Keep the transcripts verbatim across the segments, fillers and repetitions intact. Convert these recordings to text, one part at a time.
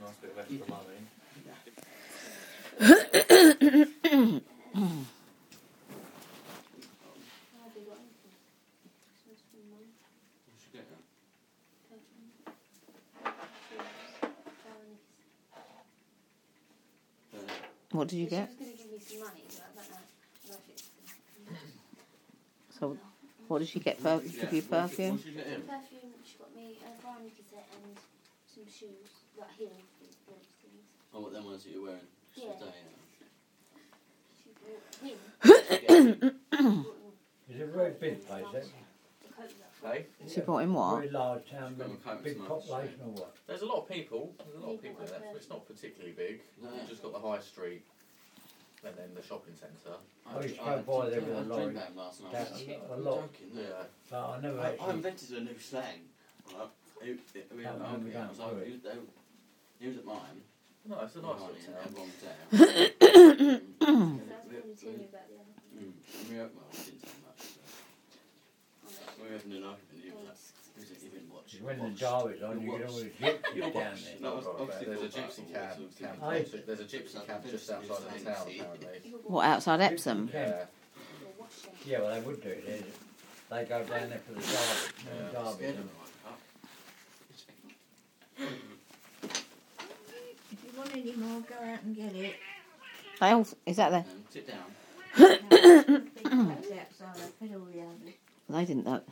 Nice bit of extra money. What did you get? She was going to give me some money, but I don't know. I don't know if it's... So, what did she get? Per- give you perfume? Perfume, she got me a brownie cassette and some shoes, like heel things. Oh, what them ones that you're wearing? Yeah. Is it a very big place, eh? Hey? She brought him what? Very large town, big, big population or what? There's a lot of people. There's a lot of people in there. It's not particularly big. You've just got the high street and then the shopping centre. I used to go by there with a lorry. last night. That, a lot. Yeah. But I never I, I actually... invented a new slang. Right? It, it, we That had one we an don't argument. I was do like, it. you don't use it mine. No, it's a nice little Mine, town. everyone's there. So that's what I'm telling you about the other Mm. We were, well, we didn't say much. So. We were having an argument. He was like, he was like, he didn't watch. When the watch. derby's on, you watch. get all the gypsies You'll down watch. there. No, Not got obviously There's a got gypsy that camp. all camp Aye. There's a gypsy camp just outside of the town, apparently. What, outside Epsom? Yeah. Yeah, well, they would do it. They, they go down there for the derby. Yeah. The derby. Scared of don't him, If you want any more, go out and get it. They all, is that the... Um, sit down. Big place outside, I fed all the others. They didn't know.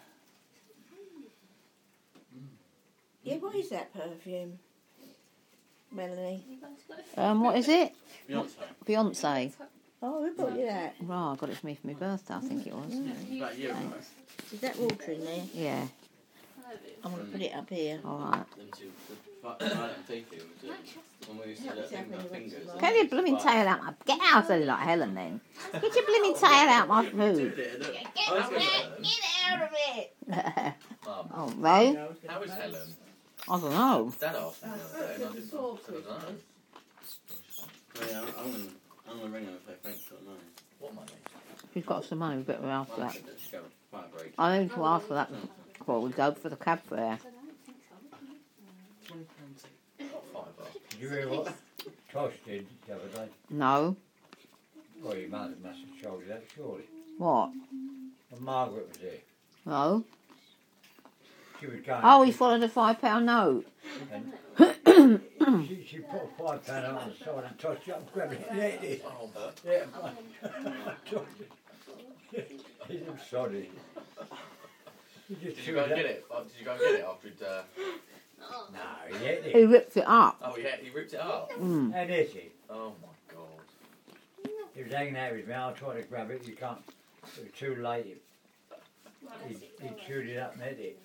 Yeah, what is that perfume, Melanie? Um, what is it? Beyonce. Beyonce. Oh, who bought you that? Right, I got it for me for my birthday, I think it was. About a year ago. Is that water in there? Yeah, I'm going to put it up here. alright. Them two, the Violet and Fifi were doing. When we used to let them with our fingers. Get your blooming tail out my... Get out of like Helen then. Get your blooming tail out my food. Get out of it! Mum, Oh, Ray? how is Helen? I don't know. Dad asked me the other day and I didn't I said, I don't know. Oh, yeah, I'm, I'm going I'm gonna ring her and say thanks for the money. What money? She's got some money, we better ask for Well, I that. said that she'd go vibrate. I need to ask for that before we go for the cab fare. twenty pounds. Not fiver. Did you hear what Tosh did the other day? No. Well, your mother must have showed you that, surely. What? When Margaret was there, No. she was going... Oh, he followed a five pound note. And she, she put a five pound on the side and Tosh up, grabbed it and ate it. Oh, but Yeah. He's sorry. He just did you chewed go and that- get it? Oh, did you go and get it after he'd... Uh... No, he ate He it. ripped it up. Oh, yeah, he ripped it up. Mm. And ate it. Oh, my God. He was hanging out with me. I tried to grab it. You can't. It was too late. He, he chewed it up and ate it.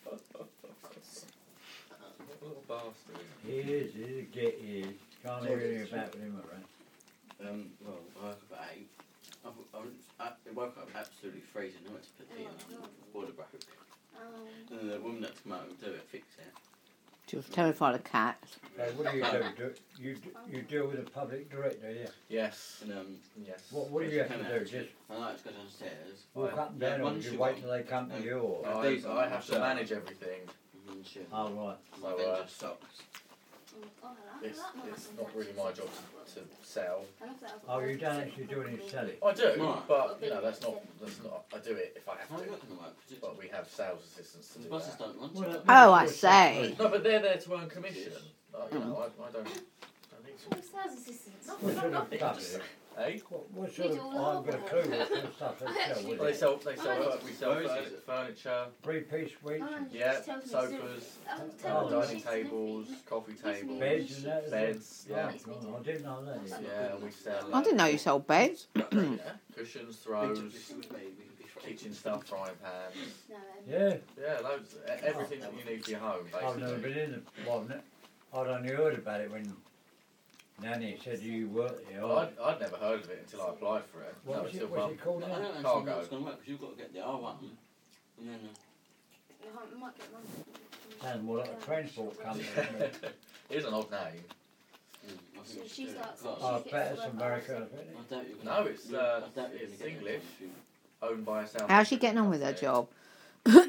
What a little bastard. He is. He's a get. He is. Can't hear anything about him around. Um, well, I woke up at eight. I, I, I, I woke up absolutely freezing. I went to put the um, boiler broke. And then the woman that come out and do it, fix it. She was terrified of cats. So what do you do? do you you deal with a public director, yeah? Yes. And um, Yes. What what do you have to do? Just I like to go downstairs. walk up and down, or Once do you you wait got- till they come to you, or? I, I have to manage everything. And shit. Oh right. My So, then uh, just stops. It's, it's not really my job to, to sell. Oh, you don't actually do any selling. I do, Right. but you know that's not that's not. I do it if I have How's to. that going to work? 'Cause But we have sales assistants to the do buses that. don't want Well, to. that- Oh, I say. No, but they're there to earn commission. Like, you know, I, I don't. I need to. Sales assistants. What sort of stuff is it? Eh? What, what sort of? I haven't got a clue what sort of stuff they sell. Well, Is they it sell. They sell. Oh, we sell Where is furni- it? furniture. three-piece suites, Yeah, sofas, Oh, dining tables, coffee tables, beds, and that? beds. Yeah, Yeah, oh, I didn't know that. yeah. We sell. I didn't know you sold beds. Yeah, cushions, throws, kitchen stuff, frying pans. Yeah, Yeah, loads. e- Everything that you need for your home, I've never basically. been in the one. I'd only heard about it when Nanny said you worked here. Well, I'd, I'd never heard of it until I applied for it. What No, was it's it, still what's bum. it called I now? don't understand Cargo. how it's going to work because you've got to get the R one and then. Uh, Sounds more like a transport company. doesn't it? It is an odd name. mm, I So think she it's starts- got- Oh, I bet it's America, isn't I it? doubt you're No, gonna- it's, you- uh, I doubt you're gonna it's get that English. if you- Owned by a South How's she African getting on with her company. job?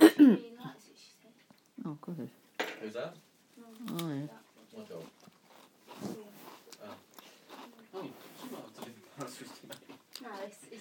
Really likes it, she said. Oh, good. Who's that? Oh, yeah. My dog.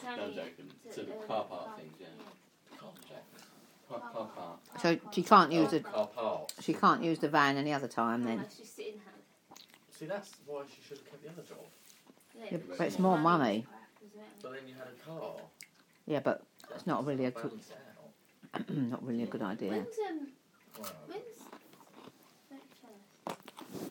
It's No, I'm only joking. to, To the um, car park things, yeah. Car jack. Car, car park. So she can't use the Car parks. she can't use the van any other time No, then. it's just sitting there. See, that's why she should have kept the other job. Yeah, but it's more money. But then you had a car. Yeah, but it's not really a good, Balance it out. not really a good idea. When's um Wow. when's thirty first?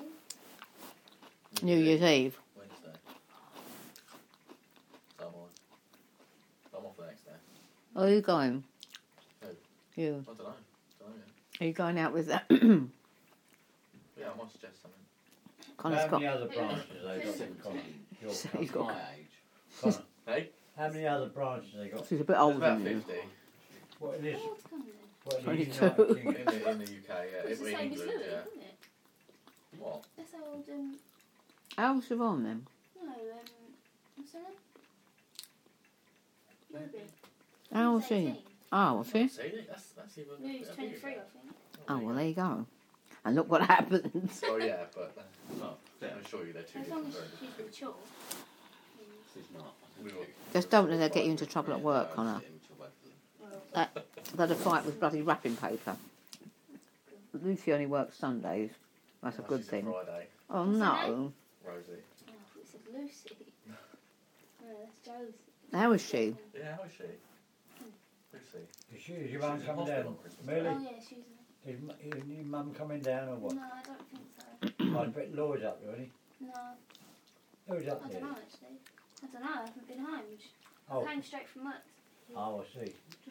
New Year's Eve. Wednesday. So am I. I'm off the next day. Oh, are you going? Who? You. I don't know. Don't know yet. Are you going out with that? Yeah, I might suggest something. Connor's How got. many other branches they got? Seventeen. Connor? Your So Connor. he's got- My age. Connor, Hey? how many other branches they got? She's a bit There's older about than you. fifty. What in this? Oh, it's coming then. What in the twenty-two. United In Kingdom? the, in the U K, yeah. It's the in same as England, Louis, yeah. isn't it? What? That's how old um How's Siobhan then? no, um what's her name? Ruby. How old is She's she? eighteen. Oh, was she? See, that's, that's even... Louis a twenty bigger three, I gap. think. Oh, well, there you go. And look what happens. Oh, yeah, but... Uh, Oh, I assure you they're two As long different, as very she's different. mature. she's not. We will- Just don't let her get you into trouble at work, Yeah, Connor. I'll sit in till Waverley. Well, They had a fight with bloody wrapping paper. Lucy only works Sundays. That's a Oh, good she's thing. Friday, Oh, What's her no. Rosie. oh, I thought it said Lucy. No, that's Josie. How is she? Yeah, how is she? Lucy. Is, she, is your She mum was in coming hospital down? on Christmas Really? Oh yeah, she's Is, m- is your mum coming down or what? no, I don't think so. I bet Lloyd's up there, isn't No, he? Who's I up don't there? know actually. I don't know, I haven't been home. I Oh, came straight from work. oh, I see.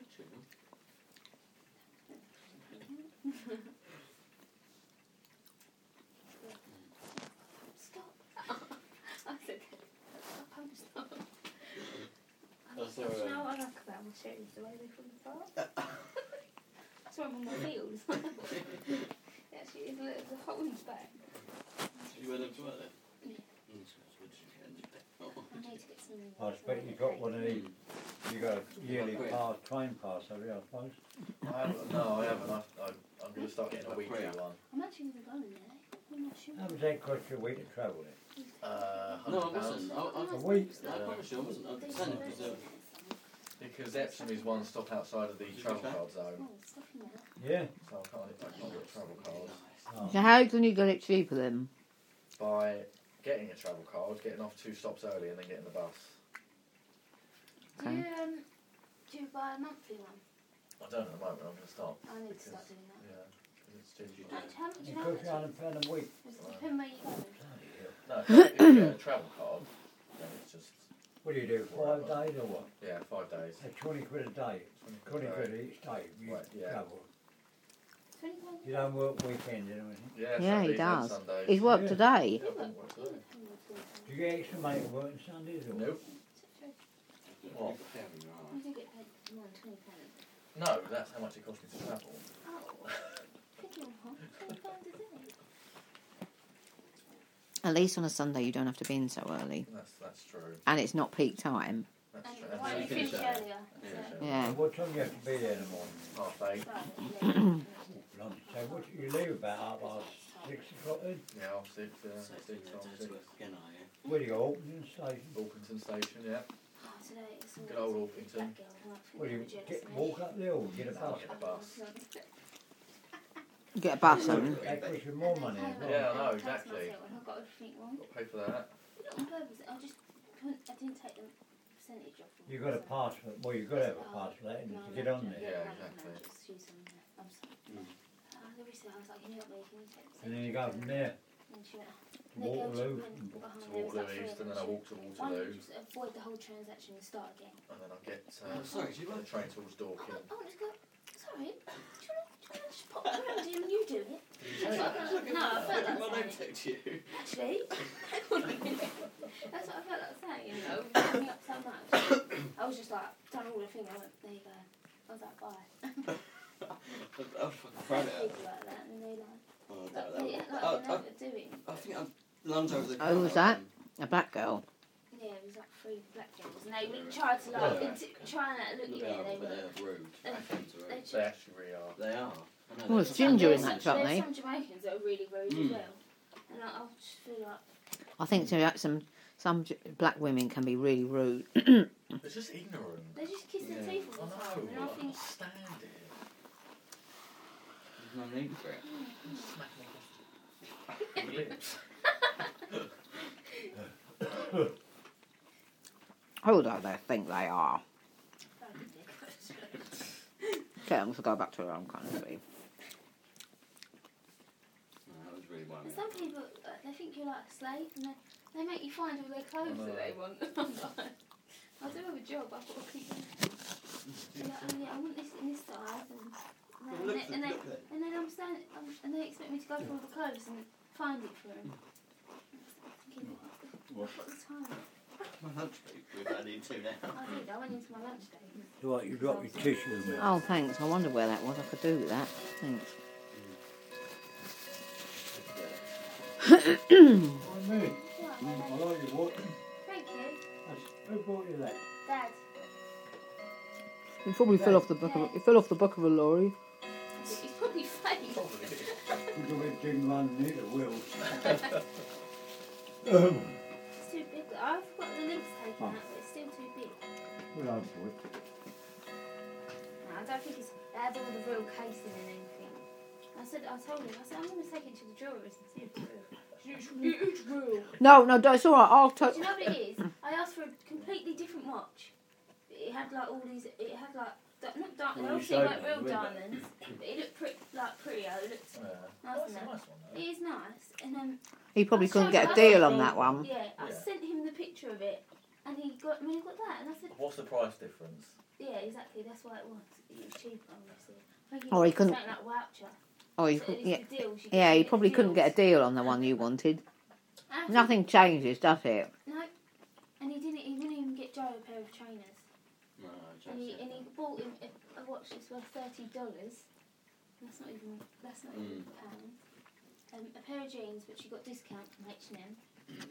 Stop. I said, stop, I'm stop. That's Do all you right. know what I like about my shoes? The way they fall apart. That's why I'm on my heels. Actually, it's a little the hole in the back. Did you wear them to work then? Yeah. Mm, so that's what you can do. Oh. I need to get some. I expect you got one of these. You got a yearly pass, train pass, have you, I suppose? I haven't, no, I haven't. I, I, I'm going to start getting a weekly one. I'm actually going to go in there. I'm not sure. How much that cost you a week to travel then? Uh, No, I one hundred pounds. wasn't. I, I, A week? No, I promise you I wasn't. I was saying it because uh, Because Epsom is one stop outside of the travel card zone, Oh, stuff in there. Yeah. so I can't, I can't get a travel card. Oh. So how can you get it cheaper then? By getting a travel card, getting off two stops early and then getting the bus. Do you, um, do you buy a monthly one? I don't at the moment, I'm going to start. I need to Because- start doing that. Yeah, because it's too How, how much do It you know? costs you one hundred pounds a week. Does it depend where you go? Bloody hell. No, if you get a travel card, then it's just, What do you do, five days or what? yeah, five days. That's twenty quid a day. twenty quid each day you Right, yeah. travel. twenty pounds? You don't work weekends and everything. Yeah, Yeah, he Saturdays and does. Sundays. He's worked Yeah. today. Yeah, I think what's it? Do you get extra money for working Sundays or what? Nope. What? Very right. You do get paid more than twenty pounds. No, that's how much it cost me to travel. Oh, picking on twenty pounds a day. At least on a Sunday you don't have to be in so early. That's that's true. And it's not peak time. That's And true. why And you so finish finish earlier? at- So, Yeah. Yeah. And what time do you have to be there in the morning? half eight. Blimey. So what you leave about half past six o'clock then? Yeah, half six, yeah, So six, it's half uh, six. to work again, are you? Where do you go? Auckland Station? Orpington Station, yeah. Oh, today it's Good old Orpington. That girl might think What do you I'm jealous get, of me. walk up there or get a I'll bus? get a bus. Get a bus on. That costs you more money as well. Yeah, I know, I taxed exactly. myself and I got everything wrong. Got to pay for that. Not on purpose. I just couldn't, I didn't take the percentage off. You got a pass for, well you got to have a pass for that and to get on there. Yeah, no, exactly. No, just use them there. I'm sorry. Mm. Uh, the receipt, I was like, can you help me? Can you take the And then you go from there And she went, to Waterloo. and To behind there was Waterloo like three East, of and then them. I walk to Why don't Waterloo, you just avoid the whole transaction and start again? and then I get uh, Oh, sorry, do you get want- the train towards I Dorking. want, I want to go, sorry, do you want to, do you want to just pop around and you do it? That's what I felt, no, I felt Well, like don't saying. text you. Actually, hang on a minute. That's what I felt like saying, you know, it me up so much. I was just like, done all the thing, I went, there you go. I was like, bye. I'll fucking throw it out. People like that, and they like, Oh, like, that, they, that, like, I, they know I, what they're doing. I think I've lunged over the Oh, was car that? and- A black girl. Yeah, it was like three black girls, and they would try to like, Yeah. int- try and like, look, Look, yeah, they are, they but were. they're rude. They- My friends are they rude. They actually really are. They are. I know Well, they it's are. ginger in There's that some- chutney. There's some Jamaicans that are really rude Mm. as well, and I, I just feel like I think to some Some j- black women can be really rude. They're just ignorant. They just kiss Yeah. their teeth I all the time. know. And I I think, can't stand it. There's no need for it. Smack me across the lips. Who do they think they are? Tell them to go back to their own country. No, that was really one. and some people, uh, they think you're like a slave, and they, they make you find all their clothes that they want. I'm like, I do have a job, I've got to keep them. They're like, oh yeah, I want this in this size, and, and, then, and, then, and then I'm standing, um, and they expect me to go through all the clothes and find it for them. Thinking, I've got the time. My lunch break, we've had into now. I did, I went into my lunch break. So what, you got your tissue in there? Oh, thanks. I wonder where that was. I could do with that. Thanks. Oh, me. Yeah, I well, like your watch. thank you, That's- Who bought you that? Dad. He probably fell off the back of a, he fell off the back of a lorry. It's probably fake. Probably. You got it didn't run near the wheels. um, It's too big. I've got the lids taken out, but it's still too big. well, I'm for it. No, I don't think it's. It had all the real casing and anything. I said, I told him, I said, I'm going to take it to the jeweller's and see if it's real. It's, it's real. No, no, it's all right. I'll Do take. you know what it is? I asked for a completely different watch. It had like all these. It had like di- not diamonds. Well, you Obviously, showed weren't me real the window. diamonds, but it looked pretty, like prettier. It looked Yeah. nice That's and a that. nice one, though. It is nice, and um, He probably I couldn't showed get a him- deal on that one. yeah, I Yeah. sent him the picture of it, and he got. I mean, he got that, and I said, What's the price difference? yeah, exactly. That's why it was. It was cheaper, obviously. I think Oh, he got couldn't- something like voucher. Oh, he So could, it's yeah, the deals, you yeah. get- He you get probably the couldn't get a deals. deal on the one you wanted. I think- Nothing changes, does it? No, and he didn't. He wouldn't even get Joe a pair of trainers. No, And he, just and he bought him a, a watch that's worth thirty dollars. That's not even that's not even Mm. pounds. Um, a pair of jeans, which you got discount from H and M.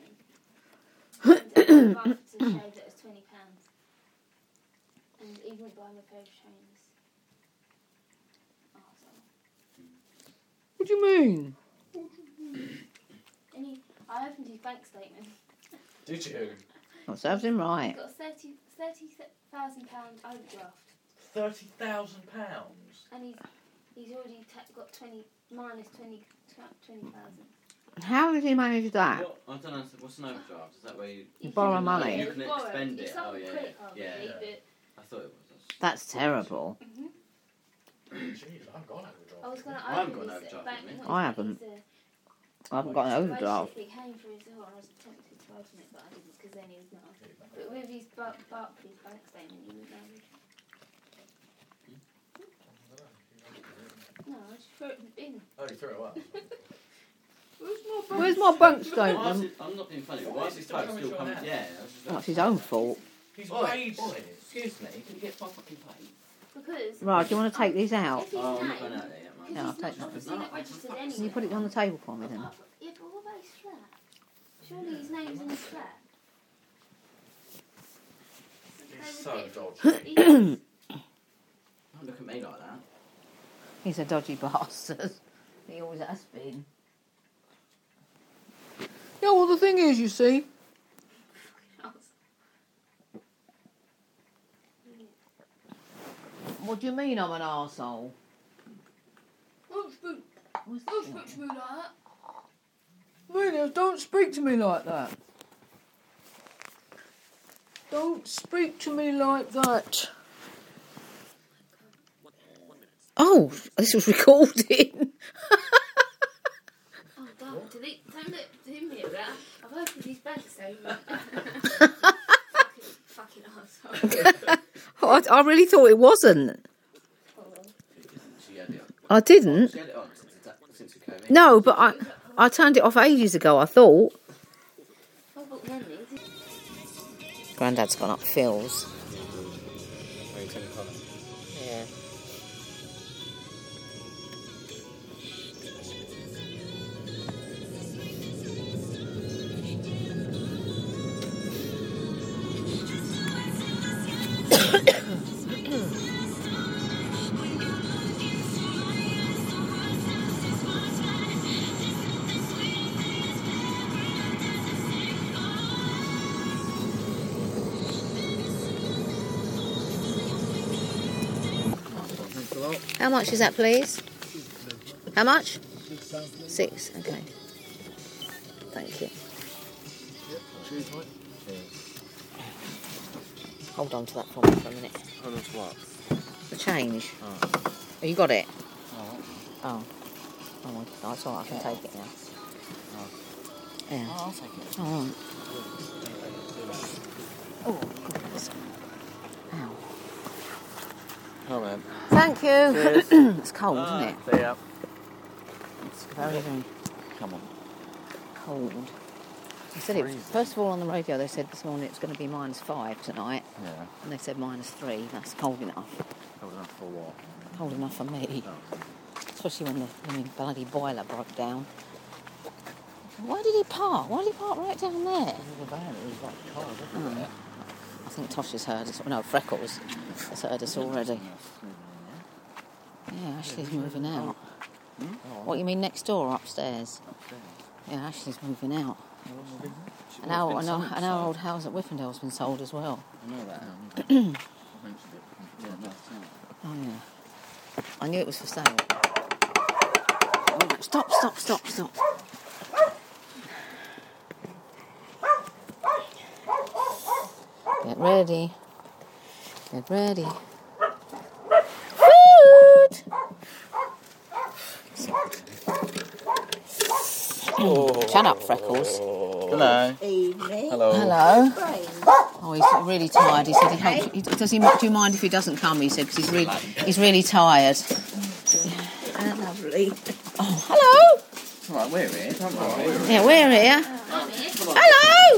And a bath to shave that was twenty pounds. And he wouldn't buy him a pair of trainers. Arsehole. What do you mean? And he, I opened his bank statement. Did you? That serves him He right. got a thirty thirty thousand pound overdraft, Thirty thousand pounds. and he's he's already ta- got twenty minus twenty twenty thousand. How did he manage that? What? I don't know. What's an overdraft? Is that where you? You Borrow can- money. You Yeah, can it's borrowed. expend It's it. not Oh, a yeah, credit card, yeah. really, I thought it was. That's terrible. but mhm. Jeez, I've got overdraft. I was going to I haven't open got an his overdraft bank. on me. not I his bank, haven't. his, uh, I haven't got an overdraft. He came for his door, and I was tempted to open it, but I didn't because then he was not. But with his Bar- Barclays bank statement, he was average. No, I just threw it in the bin. Oh, you threw it away. Where's my bank Why is statement? it, I'm not being funny. but Why Why is is it this still post coming still to an coming? end? Yeah. I was just Oh, it's his own fault. He's Oi, waged oi, it. excuse me, can you get my fucking plate? Because Right, do you want to take these out? if his Oh, I'm name, not going out there yet, because mate. Yeah, I'll he's take not that. obviously not registered anyway. Can you put it on the table for me then? Oh, yeah, but what about his flat? Surely his name's in his flat. He's They so would get- dodgy. He- Don't look at me like that. He's a dodgy bastard. He always has been. Yeah, well, the thing is, you see. What do you mean I'm an arsehole? Don't speak, What's don't that? speak to me like that. Really, don't speak to me like that. Don't speak to me like that. Oh, this was recording. Oh, don't delete, don't let him hear that. I've opened his bank statement. fucking, fucking arsehole. I, I really thought it wasn't. Hold on. She had it on. I didn't. She had it on since, it- since it came in. No, but I, I turned it off ages ago, I thought. Oh, but then it- Grandad's gone up Phil's. Yeah. How much is that, please? How much? Six. Okay. Thank you. Hold on to that for me for a minute. Hold on to what? The change. Oh. Oh, you got it? Oh. Oh. Oh, well, that's all right. I can take it now. Oh. Yeah. Oh, I'll take it. All right. Oh, goodness. Ow. Oh, man. Thank you. It's cold, Ah, isn't it? See ya. It's very, very Come on. cold. They said it was, first of all on the radio they said this morning it was going to be minus five tonight, Yeah. and they said minus three. That's cold enough. Cold enough for what? Cold enough for me. Oh. Especially when the I mean, bloody boiler broke down. Why did he park? Why did he park right down there? The van, it was like cold, wasn't it? I think Tosh has heard us. No, Freckles has heard us already. Yeah, Ashley's moving out. Hmm? What, you mean next door or upstairs? Upstairs. Yeah, Ashley's moving out. She And would've our, been and our, sold, and our so- old house at Whiffendale's been sold as well. I know that. I mentioned it. Yeah, that's it. Oh, yeah. I knew it was for sale. Oh, stop, stop, stop, stop. Get ready. Get ready. Food! Shut up, Freckles. Hello. Evening. Hello. Hello. Brains. Oh, he's really tired. He said he hopes. He, does he? Do you mind if he doesn't come? He said because he's really, he's really tired. How lovely. Oh, hello. Right, we're here. Don't worry. Yeah, we're here. Hello.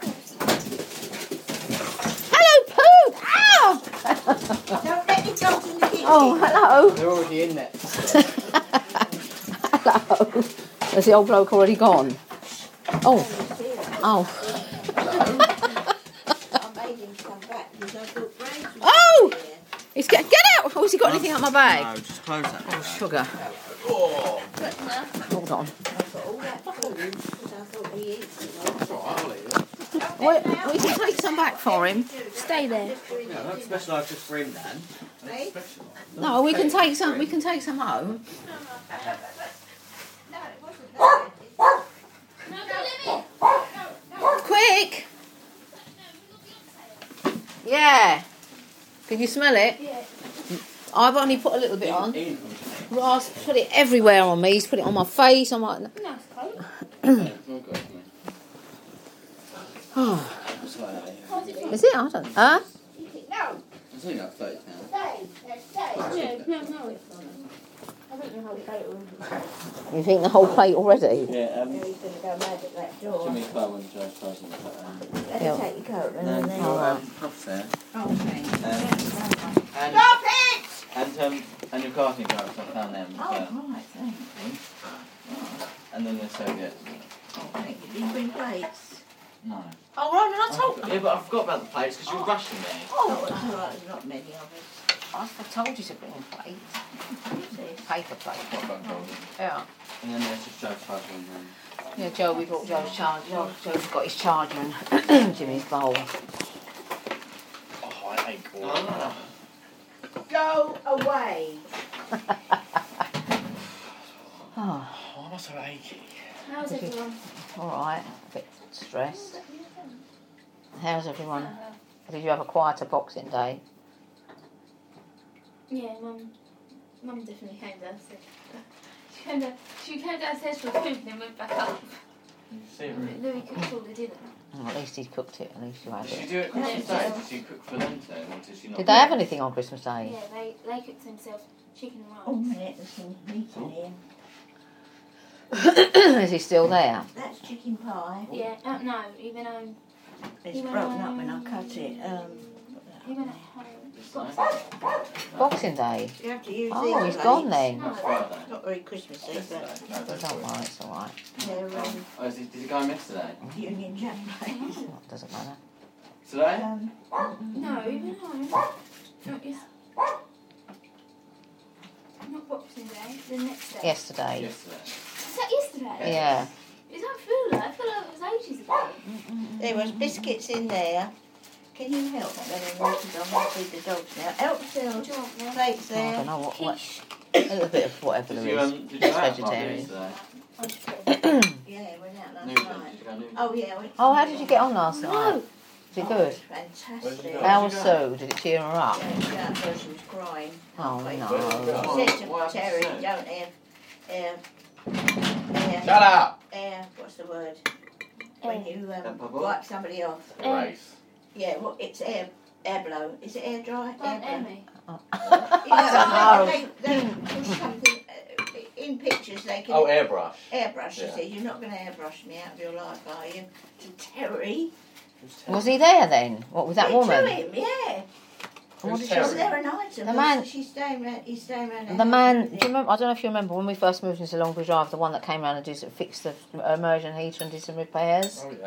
Hello, Pooh. Ow. Don't let me go in the kitchen. Oh, hello. They're already in there. Hello. Has the old bloke already gone? Oh. Oh. I made him come back because I thought Brains was Oh! here. He's get get out. Oh, has he got anything out of my bag? No, just close that. Oh, sugar. Oh. Hold on. I've got all that food because I thought he eats it. That's all right, I'll eat it. We, we can take some back for him. Stay there. Yeah, that's specialised just for him, Dan. Eh? Special. No, we can take some. We can take some home. No, it wasn't that. Quick. Yeah. Can you smell it? Yeah. I've only put a little bit on. Ian, Ross put it everywhere on me. He's put it on my face. On my. No, it's cold. it's all good, isn't it? Oh, It's like that, yeah. How's it feel? is it? I don't. Huh? No. It's only like thirty pounds. Yeah, no, no, it's not. I don't know how to go it all. You think the whole plate already? Yeah, um, He's going to go mad at that door. Jimmy's car when Joe's closing the um, Let Yeah. her take your coat and no, then. Oh, no, right. um, Puff's there. Oh, okay. Um, and, Stop it! and, um, and your karting driver, so I found them as Oh, well. right, thanks. And then there's Soviet. Oh, thank you. Did you bring plates? No. Oh, Ronan, I told. Yeah, but I forgot about the plates because you were rushing me. Oh, it's all right. There's not many of us. I told you to bring a plate. Paper plate. What about Golden? Yeah. And then there's just Joe's charger and then. Yeah, Joe, we brought Joe's charger. Joe, Joe's got his charger and Jimmy's bowl. Oh, I ache all Oh. Go away. Oh, Oh, I'm so achy. How's everyone? all right. A bit stressed. How's everyone? Did you have a quieter Boxing Day? Yeah, mum. Mum definitely came downstairs. She came, down, she came downstairs for food and then went back up. You serious? Louis cooked all the dinner. Oh, at least he cooked it. At least you had Did she it. do it Christmas Yeah. Day? Did she cook for them too? Or did she not? Did they have anything on Christmas Day? Yeah, they, they cooked themselves chicken and Oh, rice. minute. There's some meat in here. Is he still there? That's chicken pie. Yeah, uh, no, even um, It's He went broken up home. when I cut it. Um, he went at home. This night? Boxing Day. you have to use Oh, these he's plates. gone then. That's Friday. Not very Christmassy, Yesterday. but No, that's Don't good. worry, it's all right. they're um, Oh, is it, did it go home yesterday? Union Jack plates. Oh, it doesn't matter. Today? Um, No, he went home. Not yes. Not Boxing Day, the next day. Yesterday. Yesterday. Is that yesterday? Yeah. Is that feel like? I feel like it was ages ago. there was biscuits in there, Can you help? Then I'm going to feed the dogs now. Help, Phil. What do you want now? Plates I there. don't know what, what Quiche. a little bit of whatever Did there you, is. um, did you It's go out vegetarian. yesterday? I just put it. Yeah, went out last Newton, night. did you go Newton? Oh, yeah. Went Oh, how did you get on last night? No. Was it good? Fantastic. go? How Where'd was you go? Sue? Did it cheer her up? Yeah, she got there, she was crying. Oh, halfway no. through. Where- She said to what happened to Terry, Sue? don't have, have, have, Shut up! air, what's the word? When Air. you um, bubble? wipe somebody off. Erase. Yeah, well, it's air, air blow. Is it air dry? Go on, Air blow. Emmy. You know, they, they push something uh, in pictures. They can Oh, airbrush. airbrush. She Yeah. says, "You're not going to airbrush me out of your life, are you?" To Terry. Was he there then? What was that yeah, woman? To him, yeah. What Who's did She was she Terry? there an item. The man- She's staying around. He's staying around. The man, do you remember? I don't know if you remember when we first moved into Longbury Drive, the one that came round and did, fixed the immersion heater and did some repairs. Oh, yeah.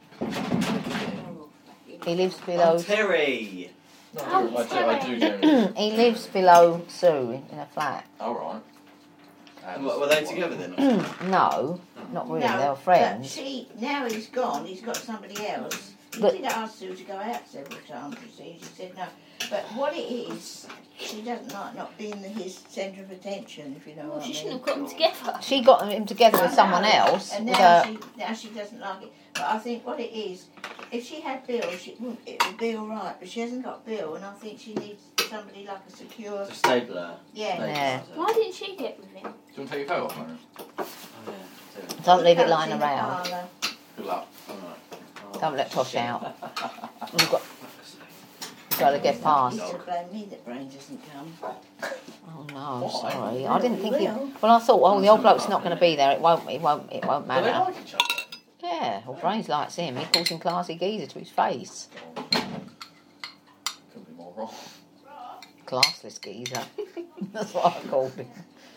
He lives Oh, below. Terry! No, Oh, I, do, I Terry. do generally. He lives below Sue in, in a flat. All right. And Were were they together then? No, not really. No, they were But friends. she, now he's gone. He's got somebody else. He But- did ask Sue to go out several times. You see, she said no. But what it is, she doesn't like not being the, his centre of attention. If you know Well, what I she mean. shouldn't have got them together. She got him together with I someone know, else. and With now a, she now she doesn't like it. But I think what it is, if she had Bill, she wouldn't, it would be all right. But she hasn't got Bill, and I think she needs somebody like a secure. The stabler. Yeah. Yeah. Why didn't she get with him? Do you want to take your coat off, Mary? Oh, yeah. don't leave it Coats lying in the around. parlour. Good luck. Alright. Don't let Tosh out. You've got, you've got to get past. He's to blame me that Brain doesn't come. Oh no, Why? sorry. I didn't He think he. will. Well, I thought, oh, the old bloke's not going to be there. It won't. It won't. It won't Do they matter. like each other? Yeah. Well, Brains likes him. He calls him classy geezer to his face. Couldn't be more wrong. Classless geezer. That's what I called him.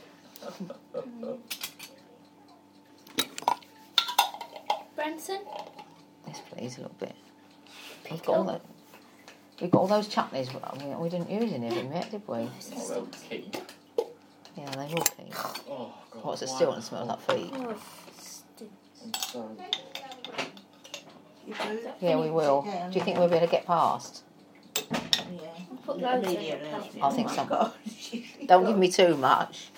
Branson? Yes, please, a little bit. We've got all that. We've got all those chutneys. We, we didn't use any of them yet, did we? Oh, they'll keep. Yeah, they will keep. Oh, God. What's it why still not? and smells like feet? Oh, stink. I'm so... You do? Yeah, we will. Do you think we'll be able to get past? Yeah. I'll put loads in Lydia your loves plate. it. I think Oh my so. God. Don't give me too much.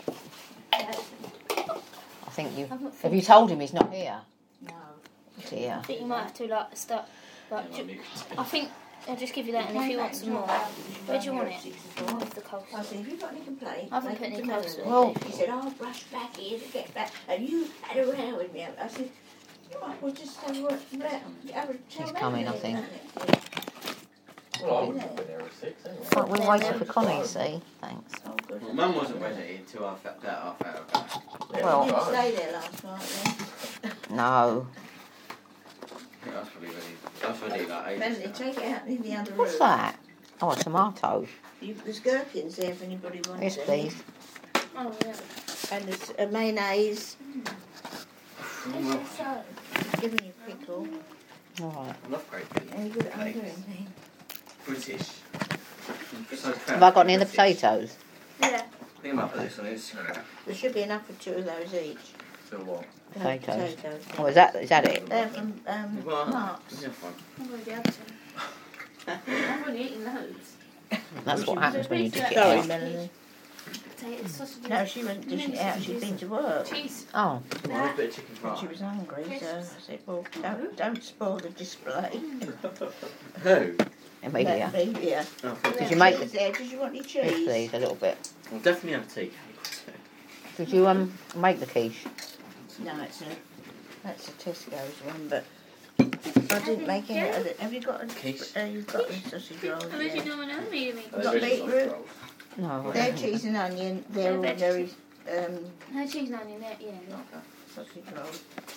I think you. I've not Have you finished. told him he's not here? No. Dear. I think you might have to like start. Like, Hang on, ju- you can I think I'll just give you that, and if you want some more, where do you want it? With the I coleslaw. said, have you got any complaints? I haven't Make put it any to Melanie. coleslaw. Well- He said, I'll brush back here to get back. And you had a row with me. I said, you might well just have a row. Have a He's coming, I think. Well, I wouldn't have been there at six anyway. But we're waiting for Connie, see? Thanks. Oh, good. Well, Mum wasn't ready until I felt that half hour ago. Yeah, Well- You didn't right. stay there last night then. No. I think I was probably ready. I was ready like ages Melanie, ago. take it out in the other room. What's that? Oh, a tomato. You, there's gherkins there if anybody wants Yes, any. please. Oh yeah. And there's a mayonnaise. This is so. Giving you pickle. All right. I love great things. Any good at Flakes. anything? British. So Have I got any of the British. potatoes? Yeah. I think I might put this on Instagram. There should be enough for two of those each. So what? Uh, Potatoes. potatoes. Oh, is that is that it? They're from um, Well, Mark's. yeah, fine. I've already had some. I've already eaten loads. That's what happens when you dish it Sorry, out. Melanie. Potatoes, sausages. No, she wasn't dishing it out. She'd been to work. Cheese. Oh, Well, a bit of chicken But she fry. was hungry, so I said, well, don't, don't spoil the display. Who? Amelia. Amelia. Oh, thank Did you. you make Cheese there. Did you want any Yes, cheese? please, a little bit. I'll definitely have a tea cake. Did you um make the quiche? No, it's a, that's a Tesco's one, but I didn't make any of it. Have you got a, Quiche. uh, you've got a sausage roll? I bet you no one else made me. Are got they veggie beetroot? rolls? No. I They're didn't. cheese and onion. They're all They're very um, No cheese, no onion. Yeah, yeah. sausage rolls.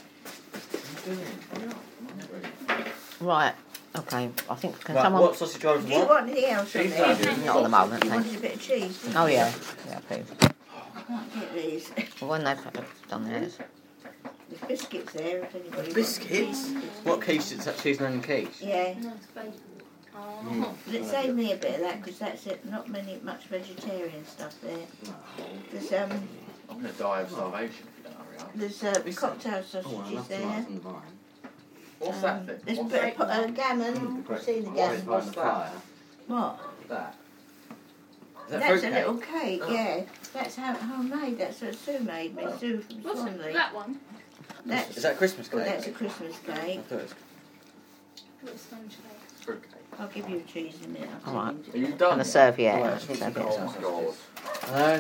Right. Okay. I think can Right, someone. what sausage rolls Do and you what? want anything else on Cheese there? onion. Not at the moment, You thanks. wanted a bit of cheese, didn't Oh you? yeah. Yeah, please. I can't get these. Well, when they've done theirs. There's biscuits there if anybody wants Biscuits? What quiche is that? Cheese and onion quiche? Yeah. No, it's bacon. Oh. Mm. But it saved me a bit of that because that's it. Not many much vegetarian stuff there. There's um I'm going to die of starvation if you don't hurry up. there's uh, Listen. cocktail Oh, I sausages love there. tomatoes on the vine. What's Um, that thing? There's a What's bit that? of po- uh, gammon. I've seen the gammon. What's that? What? That. Is that That's fruit a cake? little cake, Oh. yeah. That's how homemade. That's what Sue made me. Oh. Sue from What's Swanley. that one? That's, Is that Christmas well, cake? that's a Christmas I cake. thought it was. What's sponge cake? Fruit cake. I'll give you a cheese in a minute. I'll All right. take Are you it. done? And a yet? serviette. Oh, and a that's what serviette. you Oh my god. Okay.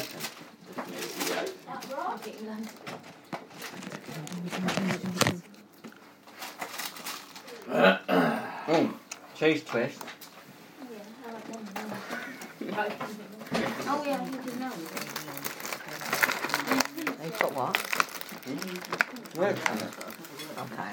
I'll get you lunch. Oh, cheese twist. Oh yeah, I like them. Oh yeah, I think it's now. You've got what? Where is it? Okay.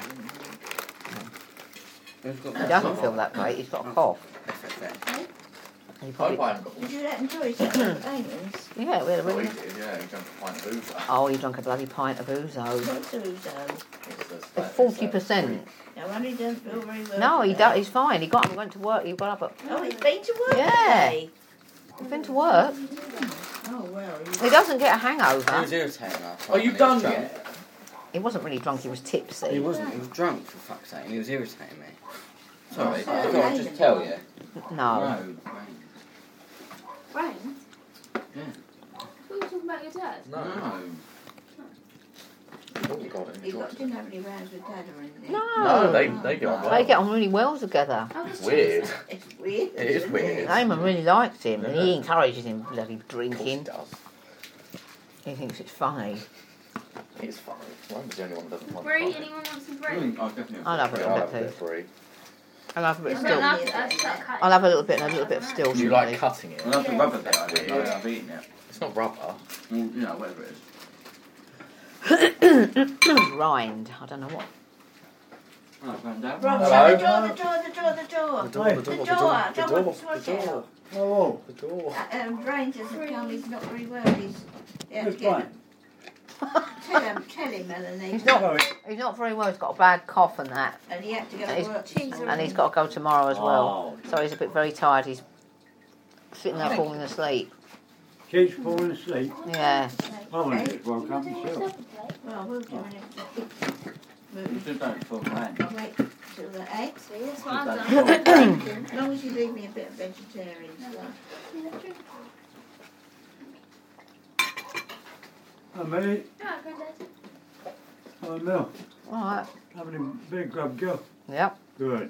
Who's got He doesn't feel that great. He's got a cough. And he I probably, hope I haven't got Did you enjoy some payments? yeah, we had a Oh, really. he did, yeah, he drank a pint of Uber. Oh, he drank a bloody pint of ouzo. What's Uzo? It's forty percent. No, Ronnie don't feel very well. No, he today. does. He's fine. He got. He went to work. He got up. At, Oh, he's been to work Yeah. today. he's been to work. Oh, well. He doesn't get a He hangover. was irritating last Are night you when he was done drunk. yet? He wasn't really drunk. He was He tipsy. wasn't, he was drunk for fuck's sake and he was irritating me. Sorry, Oh, I so thought I'd lame. just tell you. No. No, Brains? Yeah. We were talking about your dad. No. No. Oh god, He enjoy got, it. didn't have any rows with Dad or anything. No. No, they, they get on well. They get on really well together. Oh, that's Weird. It's weird. It is isn't weird. Raymond really likes him, and he Yeah. encourages him bloody Of course he drinking. does. He thinks it's funny. It's funny. Ryan's the only one that doesn't want Brie, funny. anyone want some brie? Mm, I'll definitely I love it. Yeah, a I'll bit, have a bit please. of brie. I'll have a bit of I still. don't have to, I start cutting. I'll have a little bit and a little bit of still. Do you shortly. like cutting it? I love the Yeah. rubber bit. I Weird. don't know, I've eaten it. It's not rubber. Mm, you know, whatever it is. Rind. I don't know what. Oh, Grandad. Rob, Hello? shut the door, the door, the door, the door. The door, Hey. the door, The the door, door, I the don't door, want to the swat door, out. Oh, the door. Uh, um, Brain doesn't come, he's not very well. He's. Yeah, who's get- fine? Tell him, tell him, Melanie. He's not. Sorry. He's not very well. He's got a bad cough and that, And he had to go And to he's- work. Cheese this and he's morning. got to go tomorrow as well. Oh. So he's a bit very tired. He's sitting there falling asleep. She's falling asleep. Yeah. I want to just woke up Can you do myself. yourself a plate? Well, we'll do it. You Move. just don't fall man. I'll wait till the egg. See, that's what I've That's done. As long as you leave me a bit of vegetarian stuff. Yeah, drink. I'm ready. Alright, Grandad. Oh, no. All right. Having a big grub go. Yep. Good.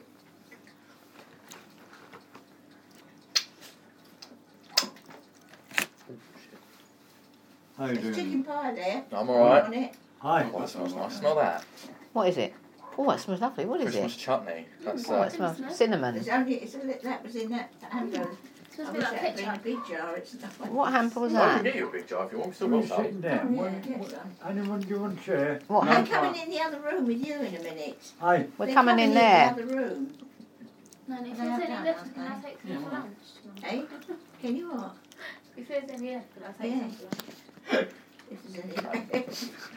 How you There's chicken doing? pie there. I'm alright. On it. Hi. Oh, that smells nice. Smell that. What is it? Oh, that smells lovely. What is Christmas it? chutney. That's Oh, uh, it smells cinnamon. There's only, it's a, li- that was in that hamper. It's supposed I to be wish like that had been a ketchup. big jar. It's not. What hamper was I can that? get you a big jar if you want. We've still Who's got some. sitting Oh, down? yeah, What, get what, some. anyone do you want to share? What No. They're hamper? coming in the other room with you in a minute. Hi. We're They're coming in there. the other room. No, no, if No, there's no, any no, left, can no. I take some for lunch? Hey, can you what? If there's any left, can I take Yeah. some for lunch? If there's any.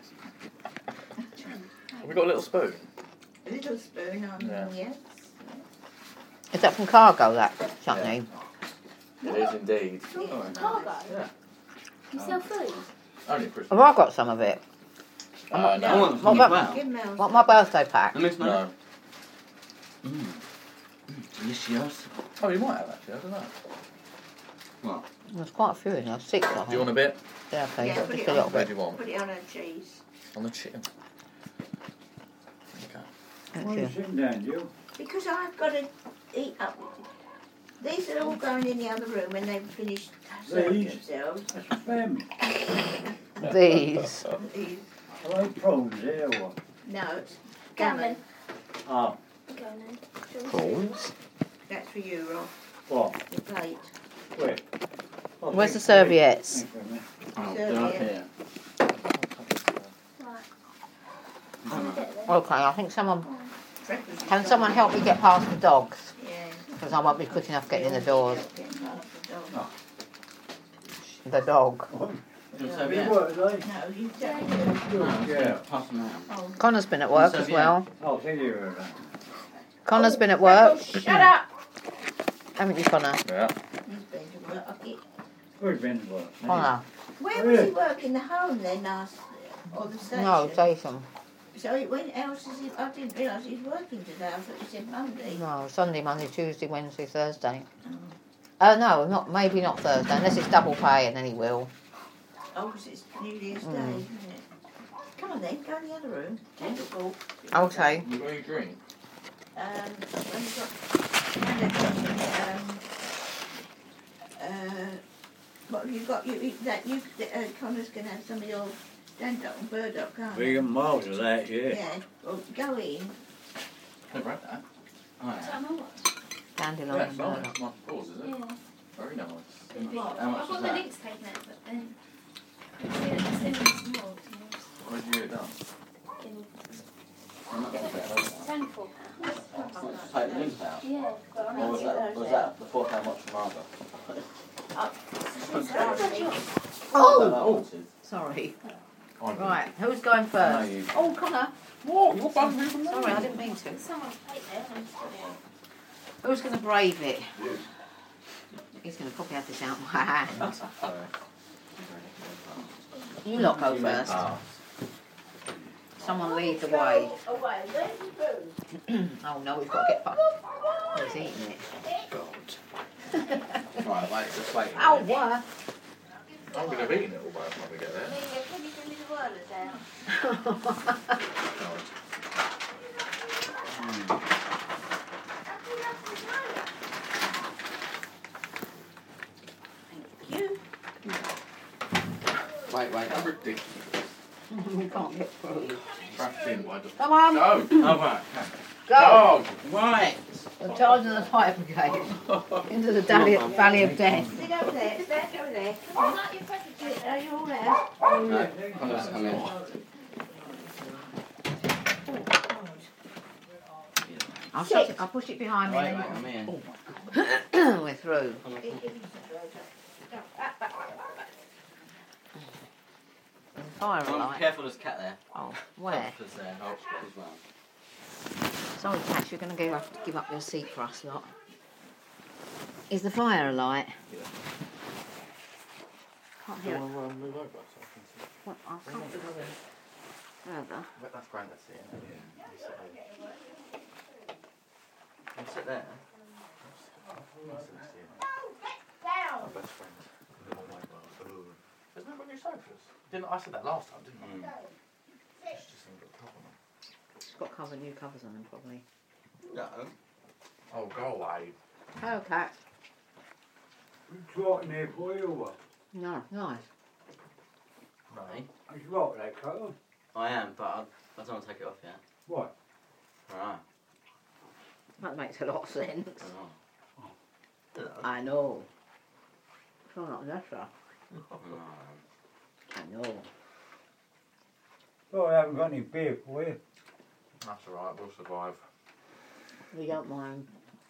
Have we got a little spoon? A little spoon on Yeah. yes. Is that from Cargo? That chutney. It is indeed. Cargo? Yeah. You sell food? Only Christmas. Have I got some of it? Uh, I no. want What some as about- well. Give Mel What some. my birthday pack? Let me smell No. it. Mm. Mm, delicious. Oh, you might have actually. I don't know. What? There's quite a few in there. Six, I Do you think. want a bit? Yeah, please. Yeah, Just put a it little on. Where bit. do you want? Put it on her cheese. On the chicken. Okay. Why Thank are you you. sitting down, you? Because I've got to eat up. These are all going in the other room when they've finished serving These? themselves. That's a family. These. These. Are they prawns here or what? No, it's Gammon. gammon. Ah, Go on then. Prawns. That's for you, Rob. what? The plate. Where? Oh, Where's the thanks for me. serviettes? Thanks for me. Oh, So, they're up yeah. here. Right. I I'll don't know. get there. Okay, I think someone. Breakfast is Can gone. someone help me get past the dogs? Yeah. Because I won't be quick enough getting in the doors. Getting past the dog. The dog. Your You serviette? work, do they? No, you don't. Good, yeah. Pass them out. Oh, Connor's been at work as well. I'll tell you about that. Connor's been at work. Shut up! Haven't you, Connor? Yeah. He's been to work. Okay. Where's Ben work? Connor. Where was he working? The home then last, or the station? No, Jason. So it, when else is he? I didn't realise he's working today. I thought you said Monday. No, Sunday, Monday, Tuesday, Wednesday, Thursday. Oh, Oh no, not maybe not Thursday, unless it's double pay, and then he will. oh, because it's New Year's Mm. Day, isn't it? Come on then, go in the other room. Take the ball. Okay. You got any drink? Um, when you got, and they've got, um, uh, what have you got? You eat that? You, uh, Connor's gonna have some of your Dandelion and burdock, can't We you? get miles of that, yeah. Yeah. Well, go in. Never had that. Oh, So yeah. I'm all right. Dandelion Yeah, and it's nice. burdock. Nice pause, is it? Yeah. Very nice. What? How much I've was got the that? links taken out, but then it's in it's in this small. Where did you get it done? I'm not going to bet those It's only four pounds. Take the link out. Yeah. But I Or was need that, was that before how much from Margot? Oh, sorry. I'm Right, who's going I know first? you. Oh, Connor. What? You're bumping from Sorry, I didn't mean to. to. Someone's plate there. and I'm just gonna- Who's going to brave it? You. He's going to probably have this out of my hand. Sorry. You lot go You may first. pass. Someone lead the way. Go away. Where's the food? Oh no, we've got to get back. He's eating it. God. Right, wait, just wait. Oh, what? I'm going to have eaten it all by the time we get there. Amelia, can you give me the whirlers out? God. Thank you. Wait, wait. How ridiculous. We can't get through. Trapped in by the... Come on, Go! Oh, right. go! Right. We're charging the fire brigade into the valley, valley of death. Sit over there. Stand over there. Come on, like your present. Are you all there? No, Connor's come in. I'll, shut it, I'll push it behind me. Wait, and wait, I'm in. then we're through. Fire Oh, alight. careful, there's a cat there. Oh, where? There's there. Oh, as well. Sorry, Cash, you're going to give up, give up your seat for us lot. Is the fire alight? Yeah. Can't Do hear you it. want to move over so I can see? What? I can't be going further. But that's great, that's it. Yeah. You sit there. Can you sit there? Nice to see you. Down. My best friend. There's no one new sofas. Didn't I said that last time, didn't I? Mm. It's just ain't got a cover on them. It's got cover, new covers on them, probably. No. Oh, go away. Hello, Cat. It's right in there for you, or what? No, nice. Right. It's right, that coat. I am, but I, I don't want to take it off yet. What? Right. That makes a lot of sense. Oh. I know. It's all not better. No. I know. Oh, I haven't got any beer for you. That's alright, we'll survive. We don't mind.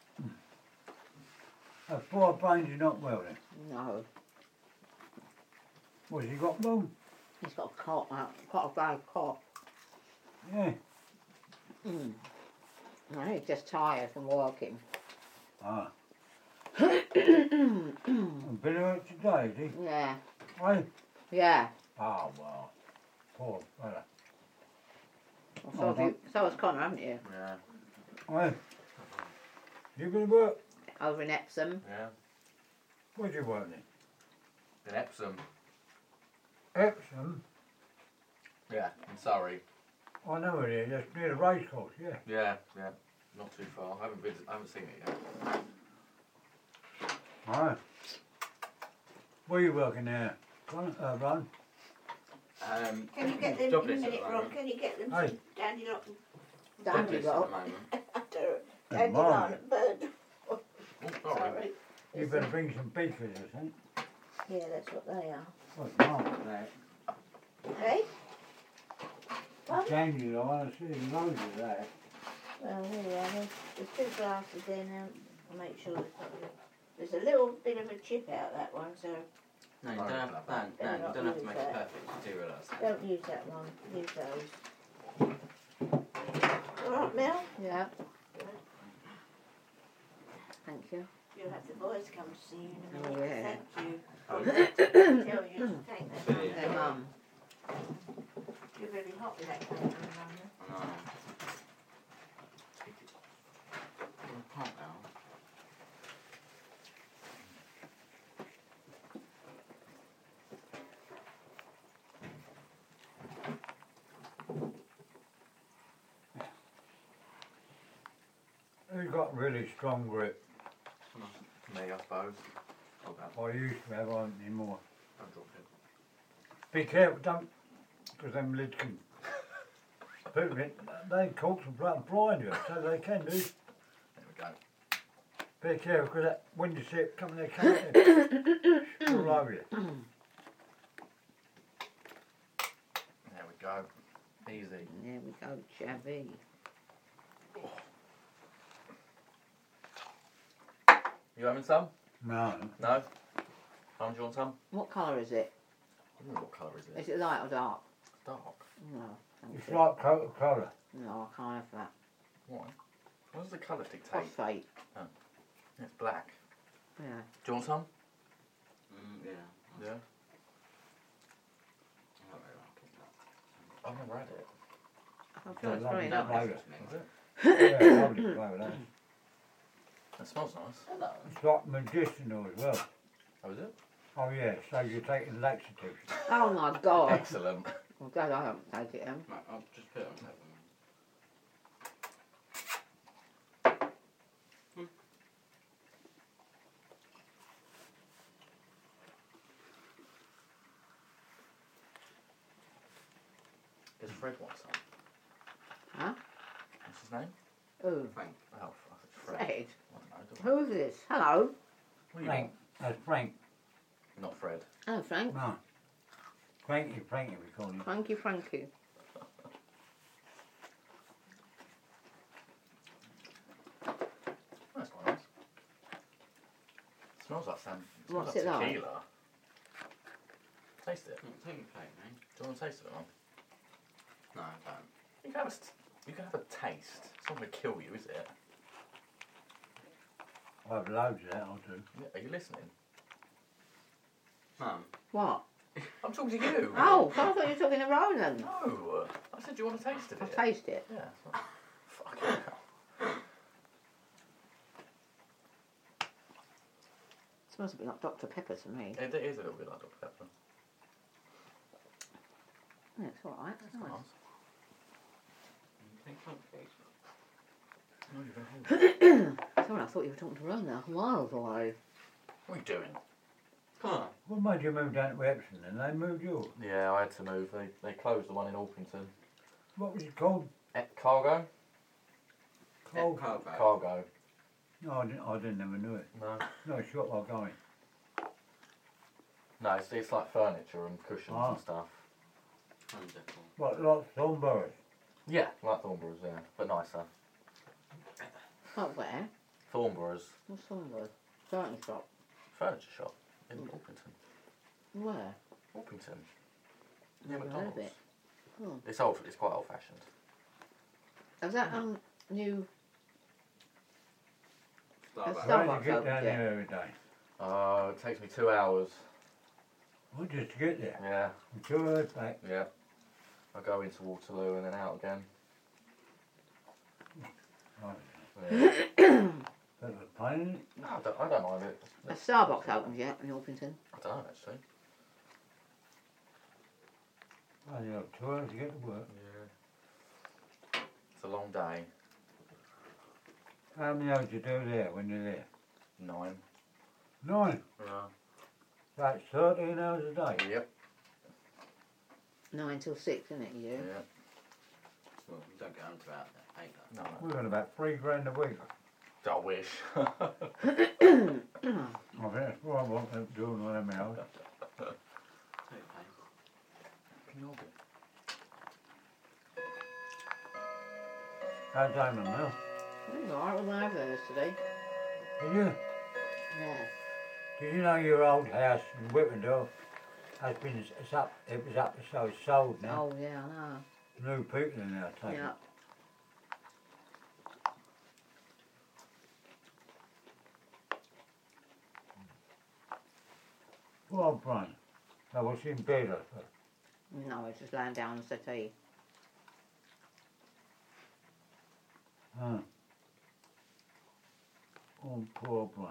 That four brains are not well then. No. What's he got wrong? He's got a cough, uh, got a bad cough. Yeah. Mm. I think he's just tired from working. Ah. And been out today, is he? Yeah. Hey? Yeah. Ah, well. Poor fella. Well, so, have you, so has Connor, haven't you? Yeah. Hey? You gonna work? Over in Epsom. Yeah. Where'd you work then? In Epsom. Epsom? Yeah, in Surrey. I know it is, that's near the racecourse, yeah. Yeah, yeah. Not too far. I haven't visited, I haven't seen it yet. Right. Where you working now? Con- uh, Ron? Um, Can you get them job in a list at minute, the Ron? moment. Can you get them Hey. some dandelion? Job Dandy list at the rock. moment. Dandelion and bird. Oh, sorry. Sorry. You better bring some beakers, I think. Yeah, that's what they are. What's wrong? Hey? What? Dandy, I want to see loads of that. Well, here we are. There's, there's two glasses there now. I'll make sure it's not good. There's a little bit of a chip out that one, so No, you Right, don't have, that no, one. no, you Don't don't have to use make it that. perfect. You do realise that. don't use that one. Use those. All right, Mel? Yeah. Thank you. You'll have the boys come to see you in a Oh, minute. yeah. Thank you. Oh, Tell you to thank them. Yeah. Their mum. You're really hot with that coat on, aren't you? I know. I can't now. Who's got really strong grip? Me, I suppose. Oh, no, I used to have on anymore. I've dropped it. Be careful, don't, because them lids can. People, they corks and bl- blind you, so they can do. There we go. Be careful, because when you see it coming, they come at you. All over you. There we go. Easy. There we go, Chavy. You having some? No. No? Mum, do you want some? What colour is it? I don't know what colour is it. Is it light or dark? It's dark. No, thank It's you. like Coca-Cola. No, I can't have that. Why? What does the colour dictate? Phosphate. It's black. Yeah. Do you want some? Mm, yeah. Yeah. I don't really like it. I've never had it. I'm Yeah, sure it's lovely very that nice. flavour. Is it? Yeah, lovely flavour, that. It smells nice. It's like medicinal as well. Oh, is it? Oh yeah, so you're taking laxatives. Oh my God. Excellent. I'm glad I haven't taken it then. Right, I'll just put it on top of them. Does Fred want some? Huh? What's his name? Who? Frank. Oh, I thought it's Fred. Fred? I don't know. Who's this? Hello? What do you Frank. want? That's Frank. Not Fred. Oh, Frank. No. Frankie, Frankie we call him. Frankie, Frankie. That's quite nice. Smells like some. Smells What's like it like? tequila. Taste it. Mm, take your plate, mate. Do you want to taste it, Mum? No, I don't. You can have a, st- you can have a taste. It's not going to kill you, is it? I'll have loads of that, I'll do. Yeah, are you listening? Mum. What? I'm talking to you. Oh, I thought you were talking to Roland. No. I said, do you want a taste of I'll it? taste it. Yeah. it's not- Fucking hell. Smells a bit like Doctor Pepper to me. It, it is a little bit like Doctor Pepper. Yeah, it's alright. It's It's nice. nice. Take one, please. No, you're very hungry. Sorry, I thought you were talking to Roland now. Miles away. What are you doing? Come on. What made you move down to Epsom and they moved you? Yeah, I had to move. They they closed the one in Orpington. What was it called? Eh, Cargo? Cold? Cargo. Cargo. No, I didn't, I didn't never knew it. No. No, shop like going. No, it's, it's like furniture and cushions Ah. and stuff. Wonderful. What, like Thornburys? Yeah, like Thornborough's, yeah, but nicer. Up where? Thornborough's What's Thornwood? Starting shop. furniture shop in Orpington. Where? Orpington. Near Never heard of McDonald's. it. Oh. It's old. It's quite old fashioned. Is that um new? Starbucks. Starbucks. How did you get opened down it. there every day? Uh, it takes me two hours. Well, just to get there. Yeah, And two hours back. yeah. I go into Waterloo and then out again. Right. Yeah. Bit of a pain, isn't it? No, I don't, I don't mind it. Has Starbucks opened yet in Orpington? I don't know actually. Well, you have two hours to get to work. Yeah. It's a long day. How many hours do you do there when you're there? Nine. Nine. Yeah. That's thirteen hours a day. Yep. Nine till six, isn't it? You do? Yeah. Well, we don't get on to about that eight. No, no. We've got about three grand a week. I wish. I think that's what I want them doing with them hours. Take your plate. Can you hold it? How's Damon now? It's alright. We went over there yesterday. Did you? Yeah. Did you know your old house in Whippendale has been, it's up, it was up, so it's sold now. Oh yeah, I know. New people are now taking Yeah. it. Well, Brian, I was in bed, I thought. No, it's just laying down on the settee. Huh. Oh, poor Brian.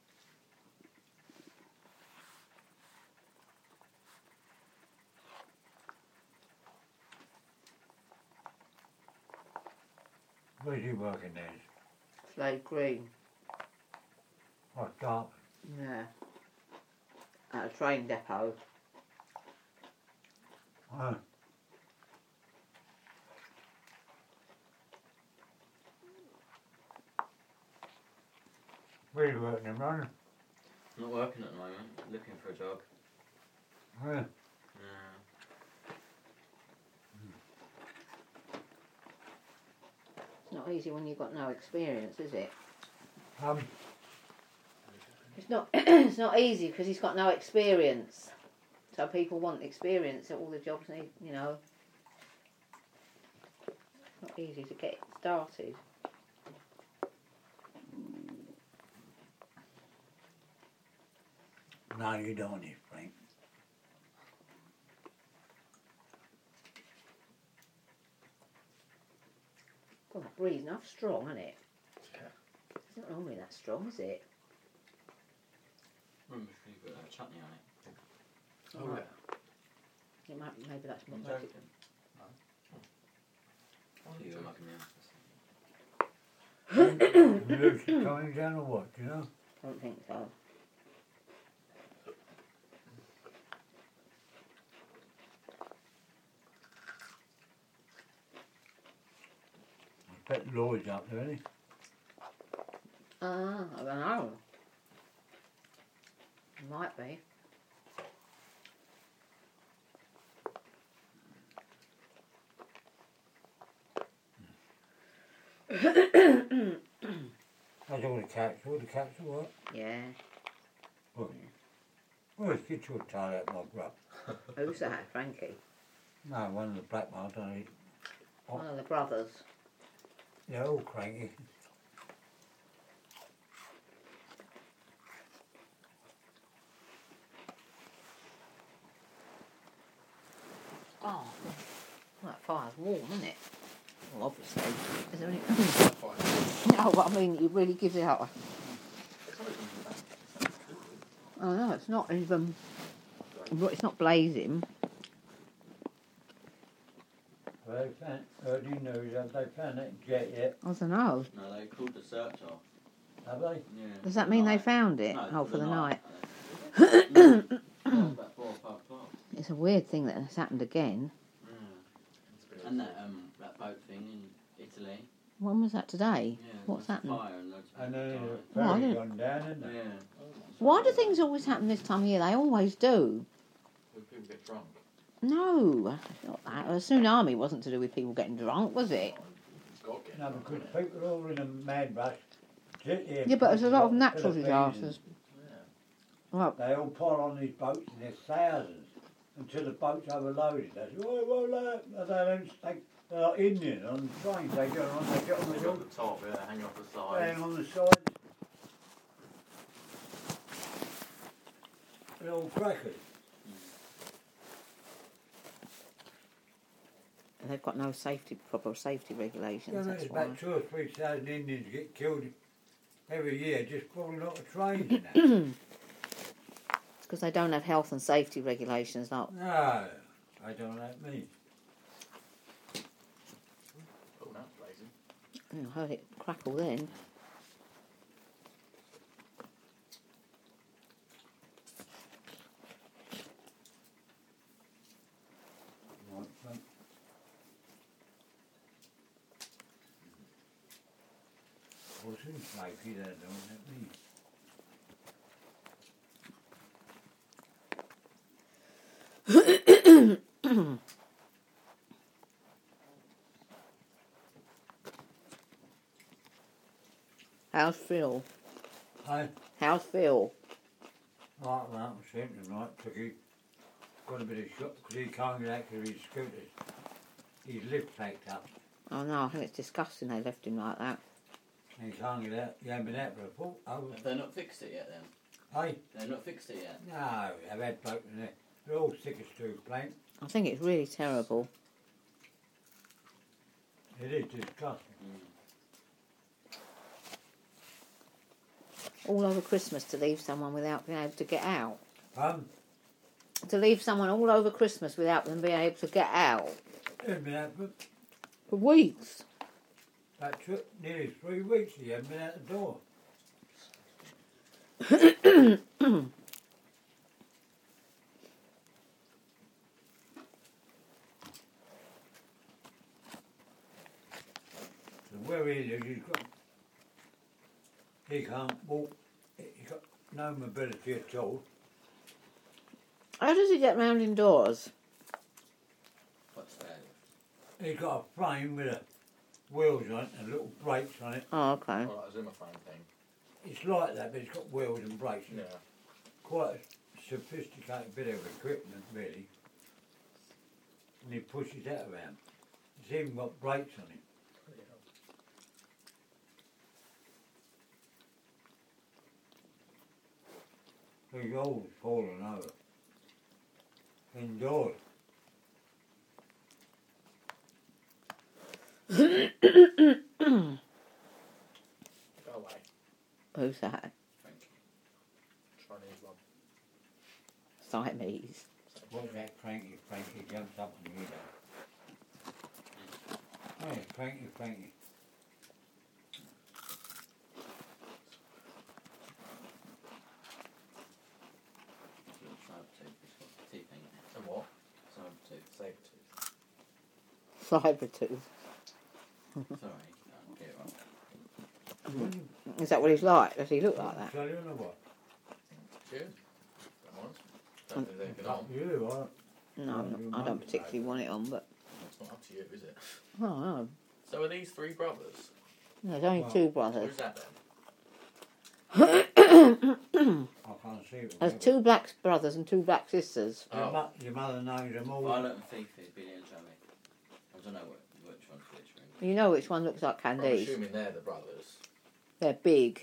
Where's he working there? Slade Green. Oh, dark. Yeah. At a train depot. Huh. Where are you working in London? I'm not working at the moment. Looking for a job. Yeah. Yeah. It's not easy when you've got no experience, is it? Um, It's not. It's not easy because he's got no experience. So people want experience at all the jobs need. You know. It's not easy to get started. no, you don't want this, Frank. God, that breeze enough strong, isn't it? Yeah. It's not normally that strong, is it? Remember if you put a chutney on it. Oh, Right. yeah. It might, maybe that's I'm what makes it. joking. Oh, You're joking. mugging me off. Lucy coming down or what, do you know? I don't think so. I bet Lloyd's up there, isn't he? Ah, I don't know. Might be. That's all the cats, all the cats are what? Yeah. Well, well, get your tail out my grub. Who's that? Frankie? No, one of the black ones, I eat. One of the brothers. They're all cranky. Oh, that fire's warm, isn't it? Well, obviously. Is there any... Fine. No, but I mean, it really gives it out. It's not even that. Oh no, it's not even... It's not blazing. Well, they found, heard you news, have they found that jet yet? I don't know. No, they called the search off. Have they? Yeah. Does that for mean the they night. found it? No, Oh, for the night. no, no, about four or five o'clock. It's a weird thing that has happened again. Yeah. And that um that boat thing in Italy. When was that today? Yeah. What's there's a happening? Fire and loads of And people then died. the Well, I ferry didn't- gone down, isn't it? Yeah. Why do things always happen this time of year? They always do. When people get drunk. No, it's not that. A tsunami wasn't to do with people getting drunk, was it? It's got to get No, drunk, because hasn't it? people are all in a mad rush. Sit here, Yeah, but there's a lot of Philippines natural and disasters. Yeah. Well, They all pile on these boats and there's thousands until the boat's overloaded. They say, oh, it won't let. And they don't take, they're like Indian on the trains. They go on, they get on the Hang hill, off the top, yeah, hang off the hang sides. on the side. They're all crackers. they've got no safety, proper safety regulations. Yeah, That's there's why. about two or three thousand Indians get killed every year just falling off of trains and that. Because they don't have health and safety regulations. Like, No, I don't know what that means. Oh, now it's blazing. you know, I heard it crackle then. Right, so- Well, it seems like he don't know what that means. How's Phil? Hey, How's Phil? like that was him tonight, took he got a bit of shock because he can't get out of his scooters. His lift packed up Oh no, I think it's disgusting they left him like that. and he can't get out. He hasn't been out for a full hour. Have they not fixed it yet then? Hey, They've not fixed it yet. no, I've had blokes in there. They're all sick as two plank. I think it's really terrible. It is disgusting. Mm. all over Christmas to leave someone without being able to get out? Um, To leave someone all over Christmas without them being able to get out? they've been out for For weeks. about two, nearly three weeks. He hasn't been out the door. So where he is, he's got, he can't walk, he's got no mobility at all. How does he get round indoors? What's that? He's got a frame with a wheels on it and little brakes on it. Oh, okay. Well, like a Zimmer frame thing. It's like that, but it's got wheels and brakes. Yeah. Quite a sophisticated bit of equipment, really. And he pushes that around. It's even got brakes on it. He's always falling over. Indoors. Go away. Who's that? Thank you. Chinese one. Siamese. What's that cranky Frankie jumps up on you there? Hey, cranky Frankie. Little Sabertooth. It's got teeth in it. And what? Sabertooth. Saber tooth. Cybertooth. Sorry, I'll get it wrong. Is that what he's like? Does he look like that? Tell you or what? Cheers. Don't mind. Don't think there's anything on. Up to you, I No, I'm not- I don't particularly want it on, but It's not up to you, is it? oh no. So are these three brothers? There's only Well, two brothers. Who's that then? I can't see it. There's two black brothers and two black sisters. Your, Oh. mo- your mother knows them all. Violet and Fifi, Billy and Joey. I don't know what, which one's which, really. You know which one looks like I'm Candice. assuming they're the brothers. They're big.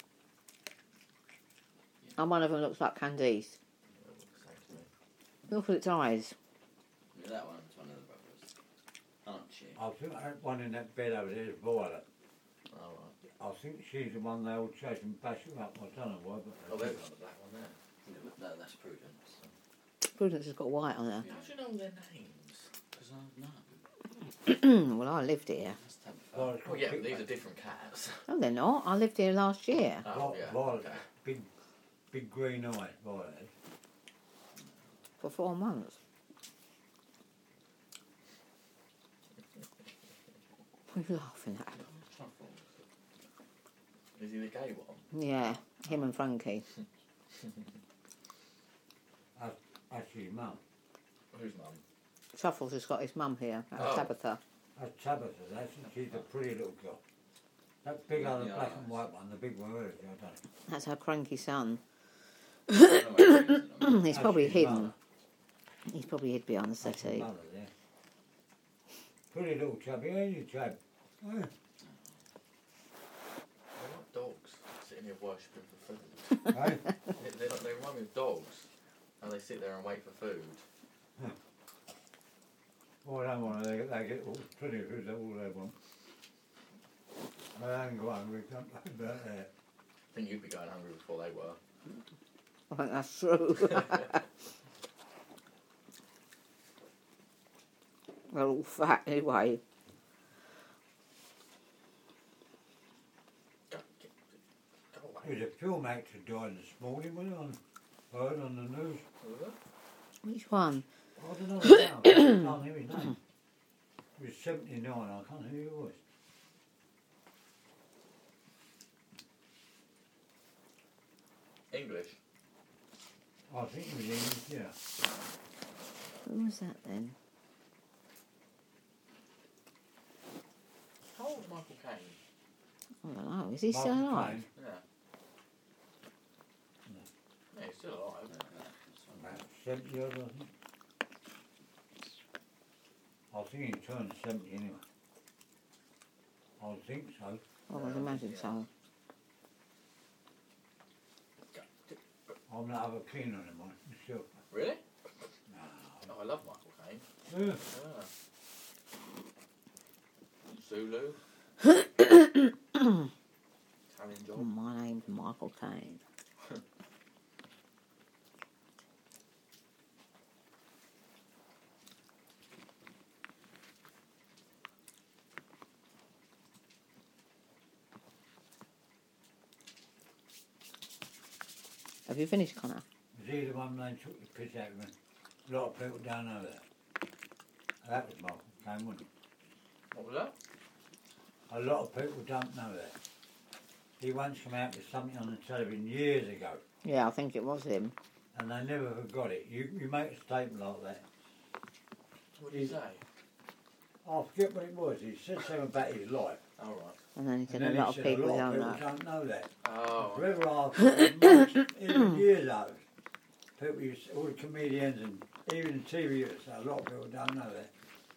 And one of them looks like Candice. They all look the same to me. Look at its eyes. Yeah, that one's one of the brothers. Aren't she? I think that one in that bed over there is Violet. Oh, right. I think she's the one they all chase and bash her up. I don't know why, but Oh, there's one, the black one there. Yeah, but no, that's Prudence. Prudence has got white on her. Yeah. How do you know their names? Because I know. Well, I lived here. That's Tabitha. Violet's Oh, got yeah, big- but these are different cats. No, they're not. I lived here last year. Oh, Vi- yeah. Violet, Okay. big, big green eyes, Violet. For four months. What are you laughing at? Truffles. Is he the gay one? Yeah, him and Frankie. That's his mum. Whose mum? Truffles has got his mum here, uh, Oh. Tabitha. That's Tabitha, that's she's a pretty little girl. That big other Yeah, black eyes. and white one, the big one, where is it? I don't know. That's her cranky son. I don't know what it is, I don't know. He's probably his hidden. mother. He's probably hid behind the That's his settee. mother there. Pretty little chubby, ain't you, chub? Oh, They're like dogs sitting here worshipping for food. hey? they, they, they remind me of dogs. How they sit there and wait for food. Oh, I don't want to, they, they get all pretty food, that's all they want. I ain't go hungry, can't like that there. I think you'd be going hungry before they were. I think that's true. They're all fat anyway. Go, get, go away. There's a film actor died this morning, wasn't it, on, heard on the news? Which one? I don't know now, I can't hear his name. He was seventy-nine, I can't hear his voice. English. I think he was English, yeah. Who was that then? How old is Michael Caine? I don't know. Is he still Michael alive? Caine, Yeah. Yeah, he's still alive. about seventy odd, I think. I think he turned seventy anyway. I think so. I would imagine so. I'm not ever keen on him, myself. Really? No. Oh, I love Michael Caine. Yeah. Yeah. Zulu. Italian Oh, job. my name's Michael Michael Caine. Have you finished, Connor? Was he the one they took the piss out of me? A lot of people don't know that. That was Michael Caine, wasn't it? What was that? A lot of people don't know that. He once came out with something on the television years ago, Yeah, I think it was him. and they never forgot it. You you make a statement like that. What did he say? I forget what it was. He said something about his life. Oh, right. And then he said And a then lot he of said people a lot don't of know. people don't know that. Oh, Forever after, even years ago, people used, all the comedians and even the T V, used to say a lot of people don't know that.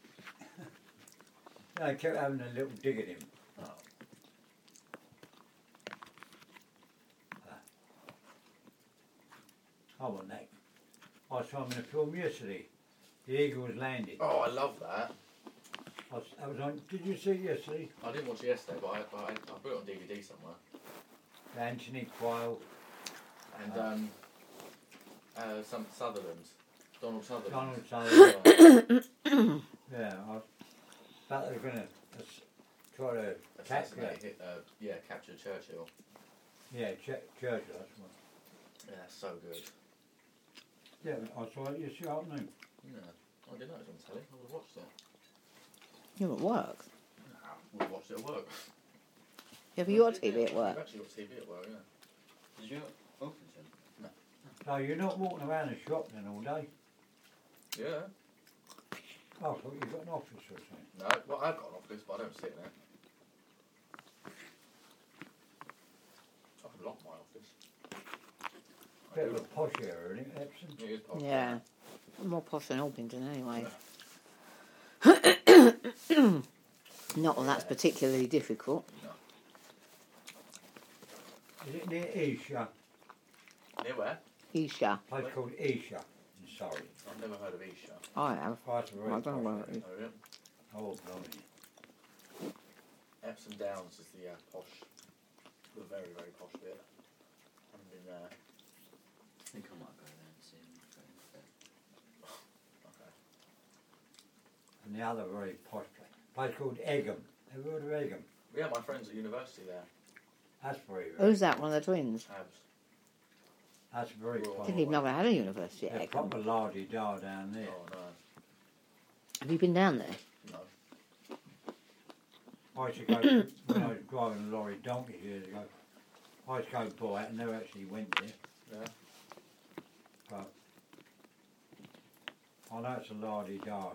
They kept having a little dig at him. oh. I want that. I saw him in a film yesterday. The Eagles landed. Oh, I love that. I was, I was on. Did you see it yesterday? I didn't watch it yesterday, but I, but I, I put it on D V D somewhere. Anthony Quayle, And um, uh, some Sutherland, Donald Sutherland. Donald Sutherland. Yeah, I thought they were going to uh, try to capture. Assassinate, hit, uh, yeah, capture Churchill. Yeah, Ch- Churchill. That's one. Yeah, so good. Yeah, I saw it yesterday afternoon. Yeah, I didn't know it was on telly. I would have watched it. You're at work. I would have watched it at work. Have you got T V at work? I've actually got T V at work, yeah. Did you open it? So you're not walking around the shop then all day? Yeah. Oh, I thought you've got an office or something. No, well, I've got an office, but I don't sit in it. I've locked my office. I Bit do. of a posh area, isn't it, Epsom? It is posh, Yeah. More posh than Orpington anyway. Not that that's particularly difficult. Is it near Esher? Near where? Isha. A place called Esher in Surrey. I've never heard of Isha. I have. Oh, it's a very I don't know posh where it area. is. Oh, yeah. Oh, blimey. Epsom Downs is the uh, posh, the very, very posh bit. I haven't been there. I think I might go there and see him. Okay. And the other very posh place. Place called Egham. Have you heard of Egham? Yeah, my friends at university there. That's very, very Who's that? One of the twins? Abs. That's very Well, posh. Didn't even know I had a university at They're Egham. proper lardy dar down there. Oh no. Have you been down there? No. I used to go, when I was driving a lorry donkey years ago, I used to go by it and never actually went there. Yeah. But I know it's a lardy dar.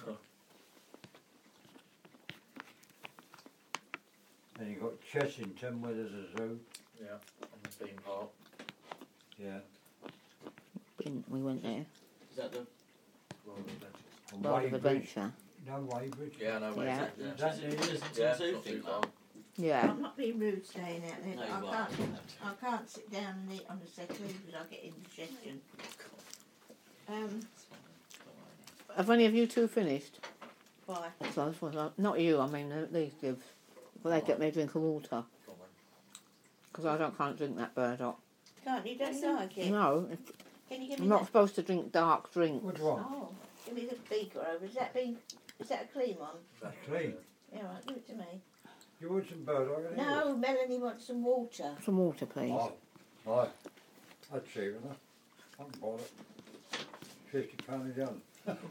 Then you've got Chessington where there's a zoo. Yeah. On the theme park. Yeah. Been, we went there. Is that the? World of Adventures. And World of Weybridge. Adventure. No Weybridge. Yeah, no, wait. Yeah. Yeah. Is that near you? Yeah, Chessington it's Zoo not too thing, far. though. Yeah. I'm not being rude staying out there, No, but you I are. can't, I can't sit down and eat on the settee because I get indigestion. Um, Have any of you two finished? why? So I was- uh, not you, I mean uh, these give. Well, they get me a drink of water. Go on, man. Because I don't can't drink that burdock. Can't you? Don't like it? No, if- Can you give me I'm not that? supposed to drink dark drinks. Which one? Oh, give me the beaker over. Is that being? Is that a clean one? That's clean. Yeah, right. Give it to me. You want some burdock? in yours? No, Melanie wants some water. Some water, please. Oh, right. That's cheap enough. I can buy it. Fifty pound a gun.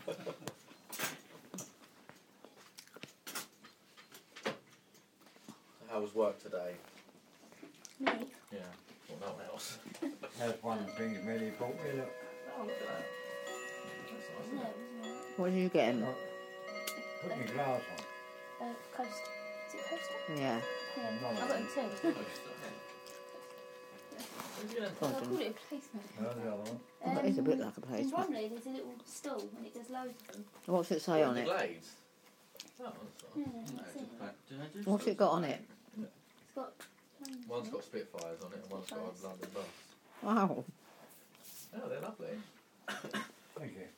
How was work today? Me? Yeah. Well, no one else. That's one of the things Millie bought me. Look. Oh, look at that. That's nice, isn't No, it? it was not. What are you getting? Oh, put your glass on. Uh, coast. Is it coaster? Yeah. Yeah. No, no, I've got no. them too. Yeah. I called it a placement. There's the other one. Oh, that is a bit like a In placement. Bromley, there's a little stall and it does loads of them. What's it say on the it? Glades. Oh, that's Yeah, nice. No, that's it's it. a pack. Did I do What's it got on it? It's got. um, One's got Spitfires on it and one's got a Spitfires. London bus. Wow. Oh, they're lovely. Thank you.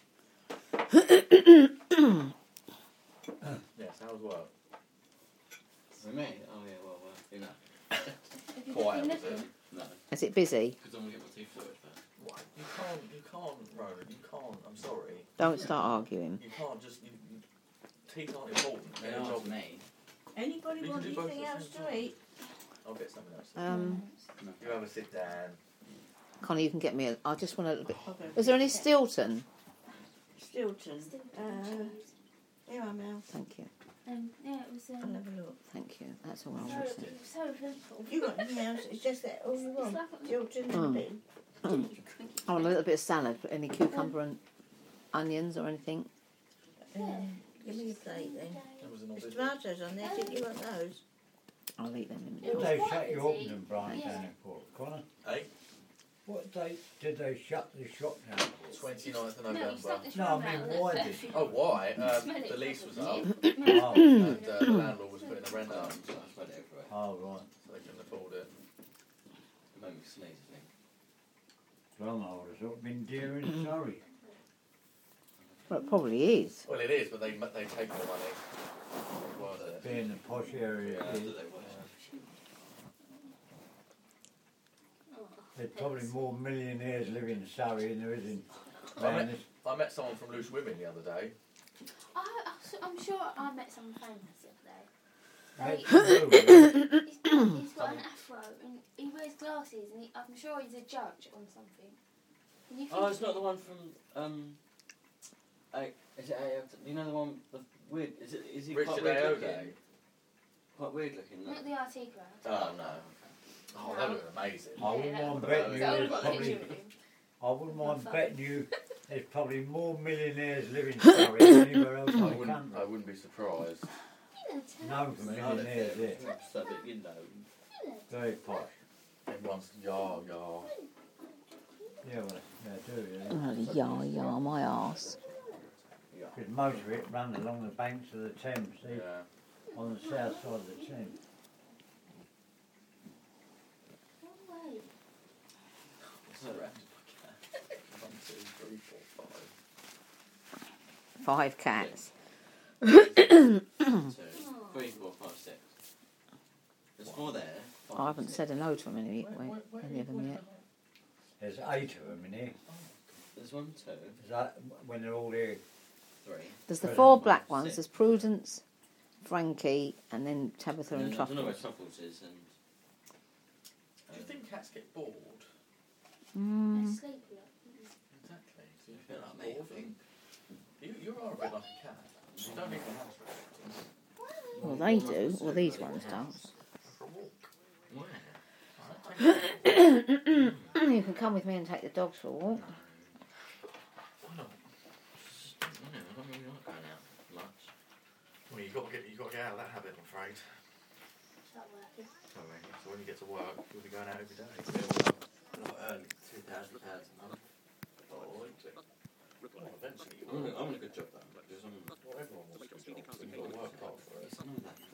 Yes, how's work? For me? Oh yeah, well, uh, you know. Have you Quiet, been was it? looking? No, Is it busy? because I'm going to get my teeth sorted first. What? You can't, you can't, Roland, you can't, I'm sorry. Don't start arguing. You can't just, you, you, teeth aren't important. They They're a are job. to me. Anybody We want can do both anything at the else same to time. eat? I'll get something else. Um, No. You have a sit down. Connie, you can get me a... I just want a little bit... I'll go Was there for any it. Stilton? Stilton. Still Uh, cheese. Here I'm out. Thank you. Um, yeah, it was. I'll Um, have a look. Thank you. That's all I so, wanted. it was so simple. You got anything else? It's just that all you It's want. like a- Stilton and a Mm. bit. I want a little bit of salad. But any cucumber and onions or anything? Um, give me a plate then. There was an There's obvious- tomatoes on there. Didn't you want those? I'll eat them in a It Did was minute. they quite shut you easy. open and branch Yeah. down in Port Connor? Eh? What date did they shut the shop down for? twenty-ninth of No, November. you stuck this No, I round mean, round why that did- perfume. Oh, why? Um, Smell it the lease was properly. up, Oh, and uh, the landlord was putting the rent Um, up, so I spread it everywhere. oh right. so they couldn't afford it. It made me sneeze, I think. Well, I would have thought it'd been dear in Surrey. Well, it probably is. Well, it is, but they they take more money. Was it? Being the posh area Yeah. it is. That they were. Oh, There's probably more millionaires living in Surrey than there is in I round met, this. I met someone from Loose Women the other day. I, I- I'm sure I met someone famous the other day. Mate, They- who? He's got, he's got an afro and he wears glasses and he, I'm sure he's a judge on something. And you Oh, think- it's not the one from. Um, A, is it A? You know the one. The weird. Is it? Is he quite Richard weird Aode. looking? Quite weird looking. No? Not the R T crowd. Oh no. Oh, that would have been amazing. I wouldn't Yeah, mind that betting was- you So I've there's got a probably, picture with him. I wouldn't mind Fun. betting you there's probably more millionaires living in Surrey than anywhere else in I the wouldn't. country. I wouldn't be surprised. You know, Known for millionaires there. So that you know. Very posh. Everyone's yah yah. Yeah, well, they do, yeah. Oh, yah, yah, my arse. Because most of it runs along the banks of the Thames, see, Yeah. on the south side of the Thames. no way. So right. One, two, three, four, five. Five cats. Two, three, four, five, six. There's four there. Five, I haven't six. said a no to them any, Where- wait, where- where any of them where- yet. There's eight of them in here. There's one, two, Is that when they're all here? three. There's the Present four one, black ones. six. There's Prudence, Frankie, and then Tabitha and I don't know where Truffles. Truffles is and. Do you think cats get bored? They're Mm, sleepy. Exactly. Do you A bit get like me, I bored? think. You, you are a bit like a cat. You don't need the house for it. well, they do. Well, these ones don't. For a walk. Where? You can come with me and take the dogs for a walk. Why not? I don't really like going out much. Well, you got to get you got to get out of that habit, I'm afraid. Start working. Sorry. So when you get to work, you'll be going out every day. Not early, two thousand pounds a month. Oh, well, eventually you I'm will. in, I'm in a good job though, because I'm. Well, everyone wants to do jobs, and you've got to work hard for it. It's not that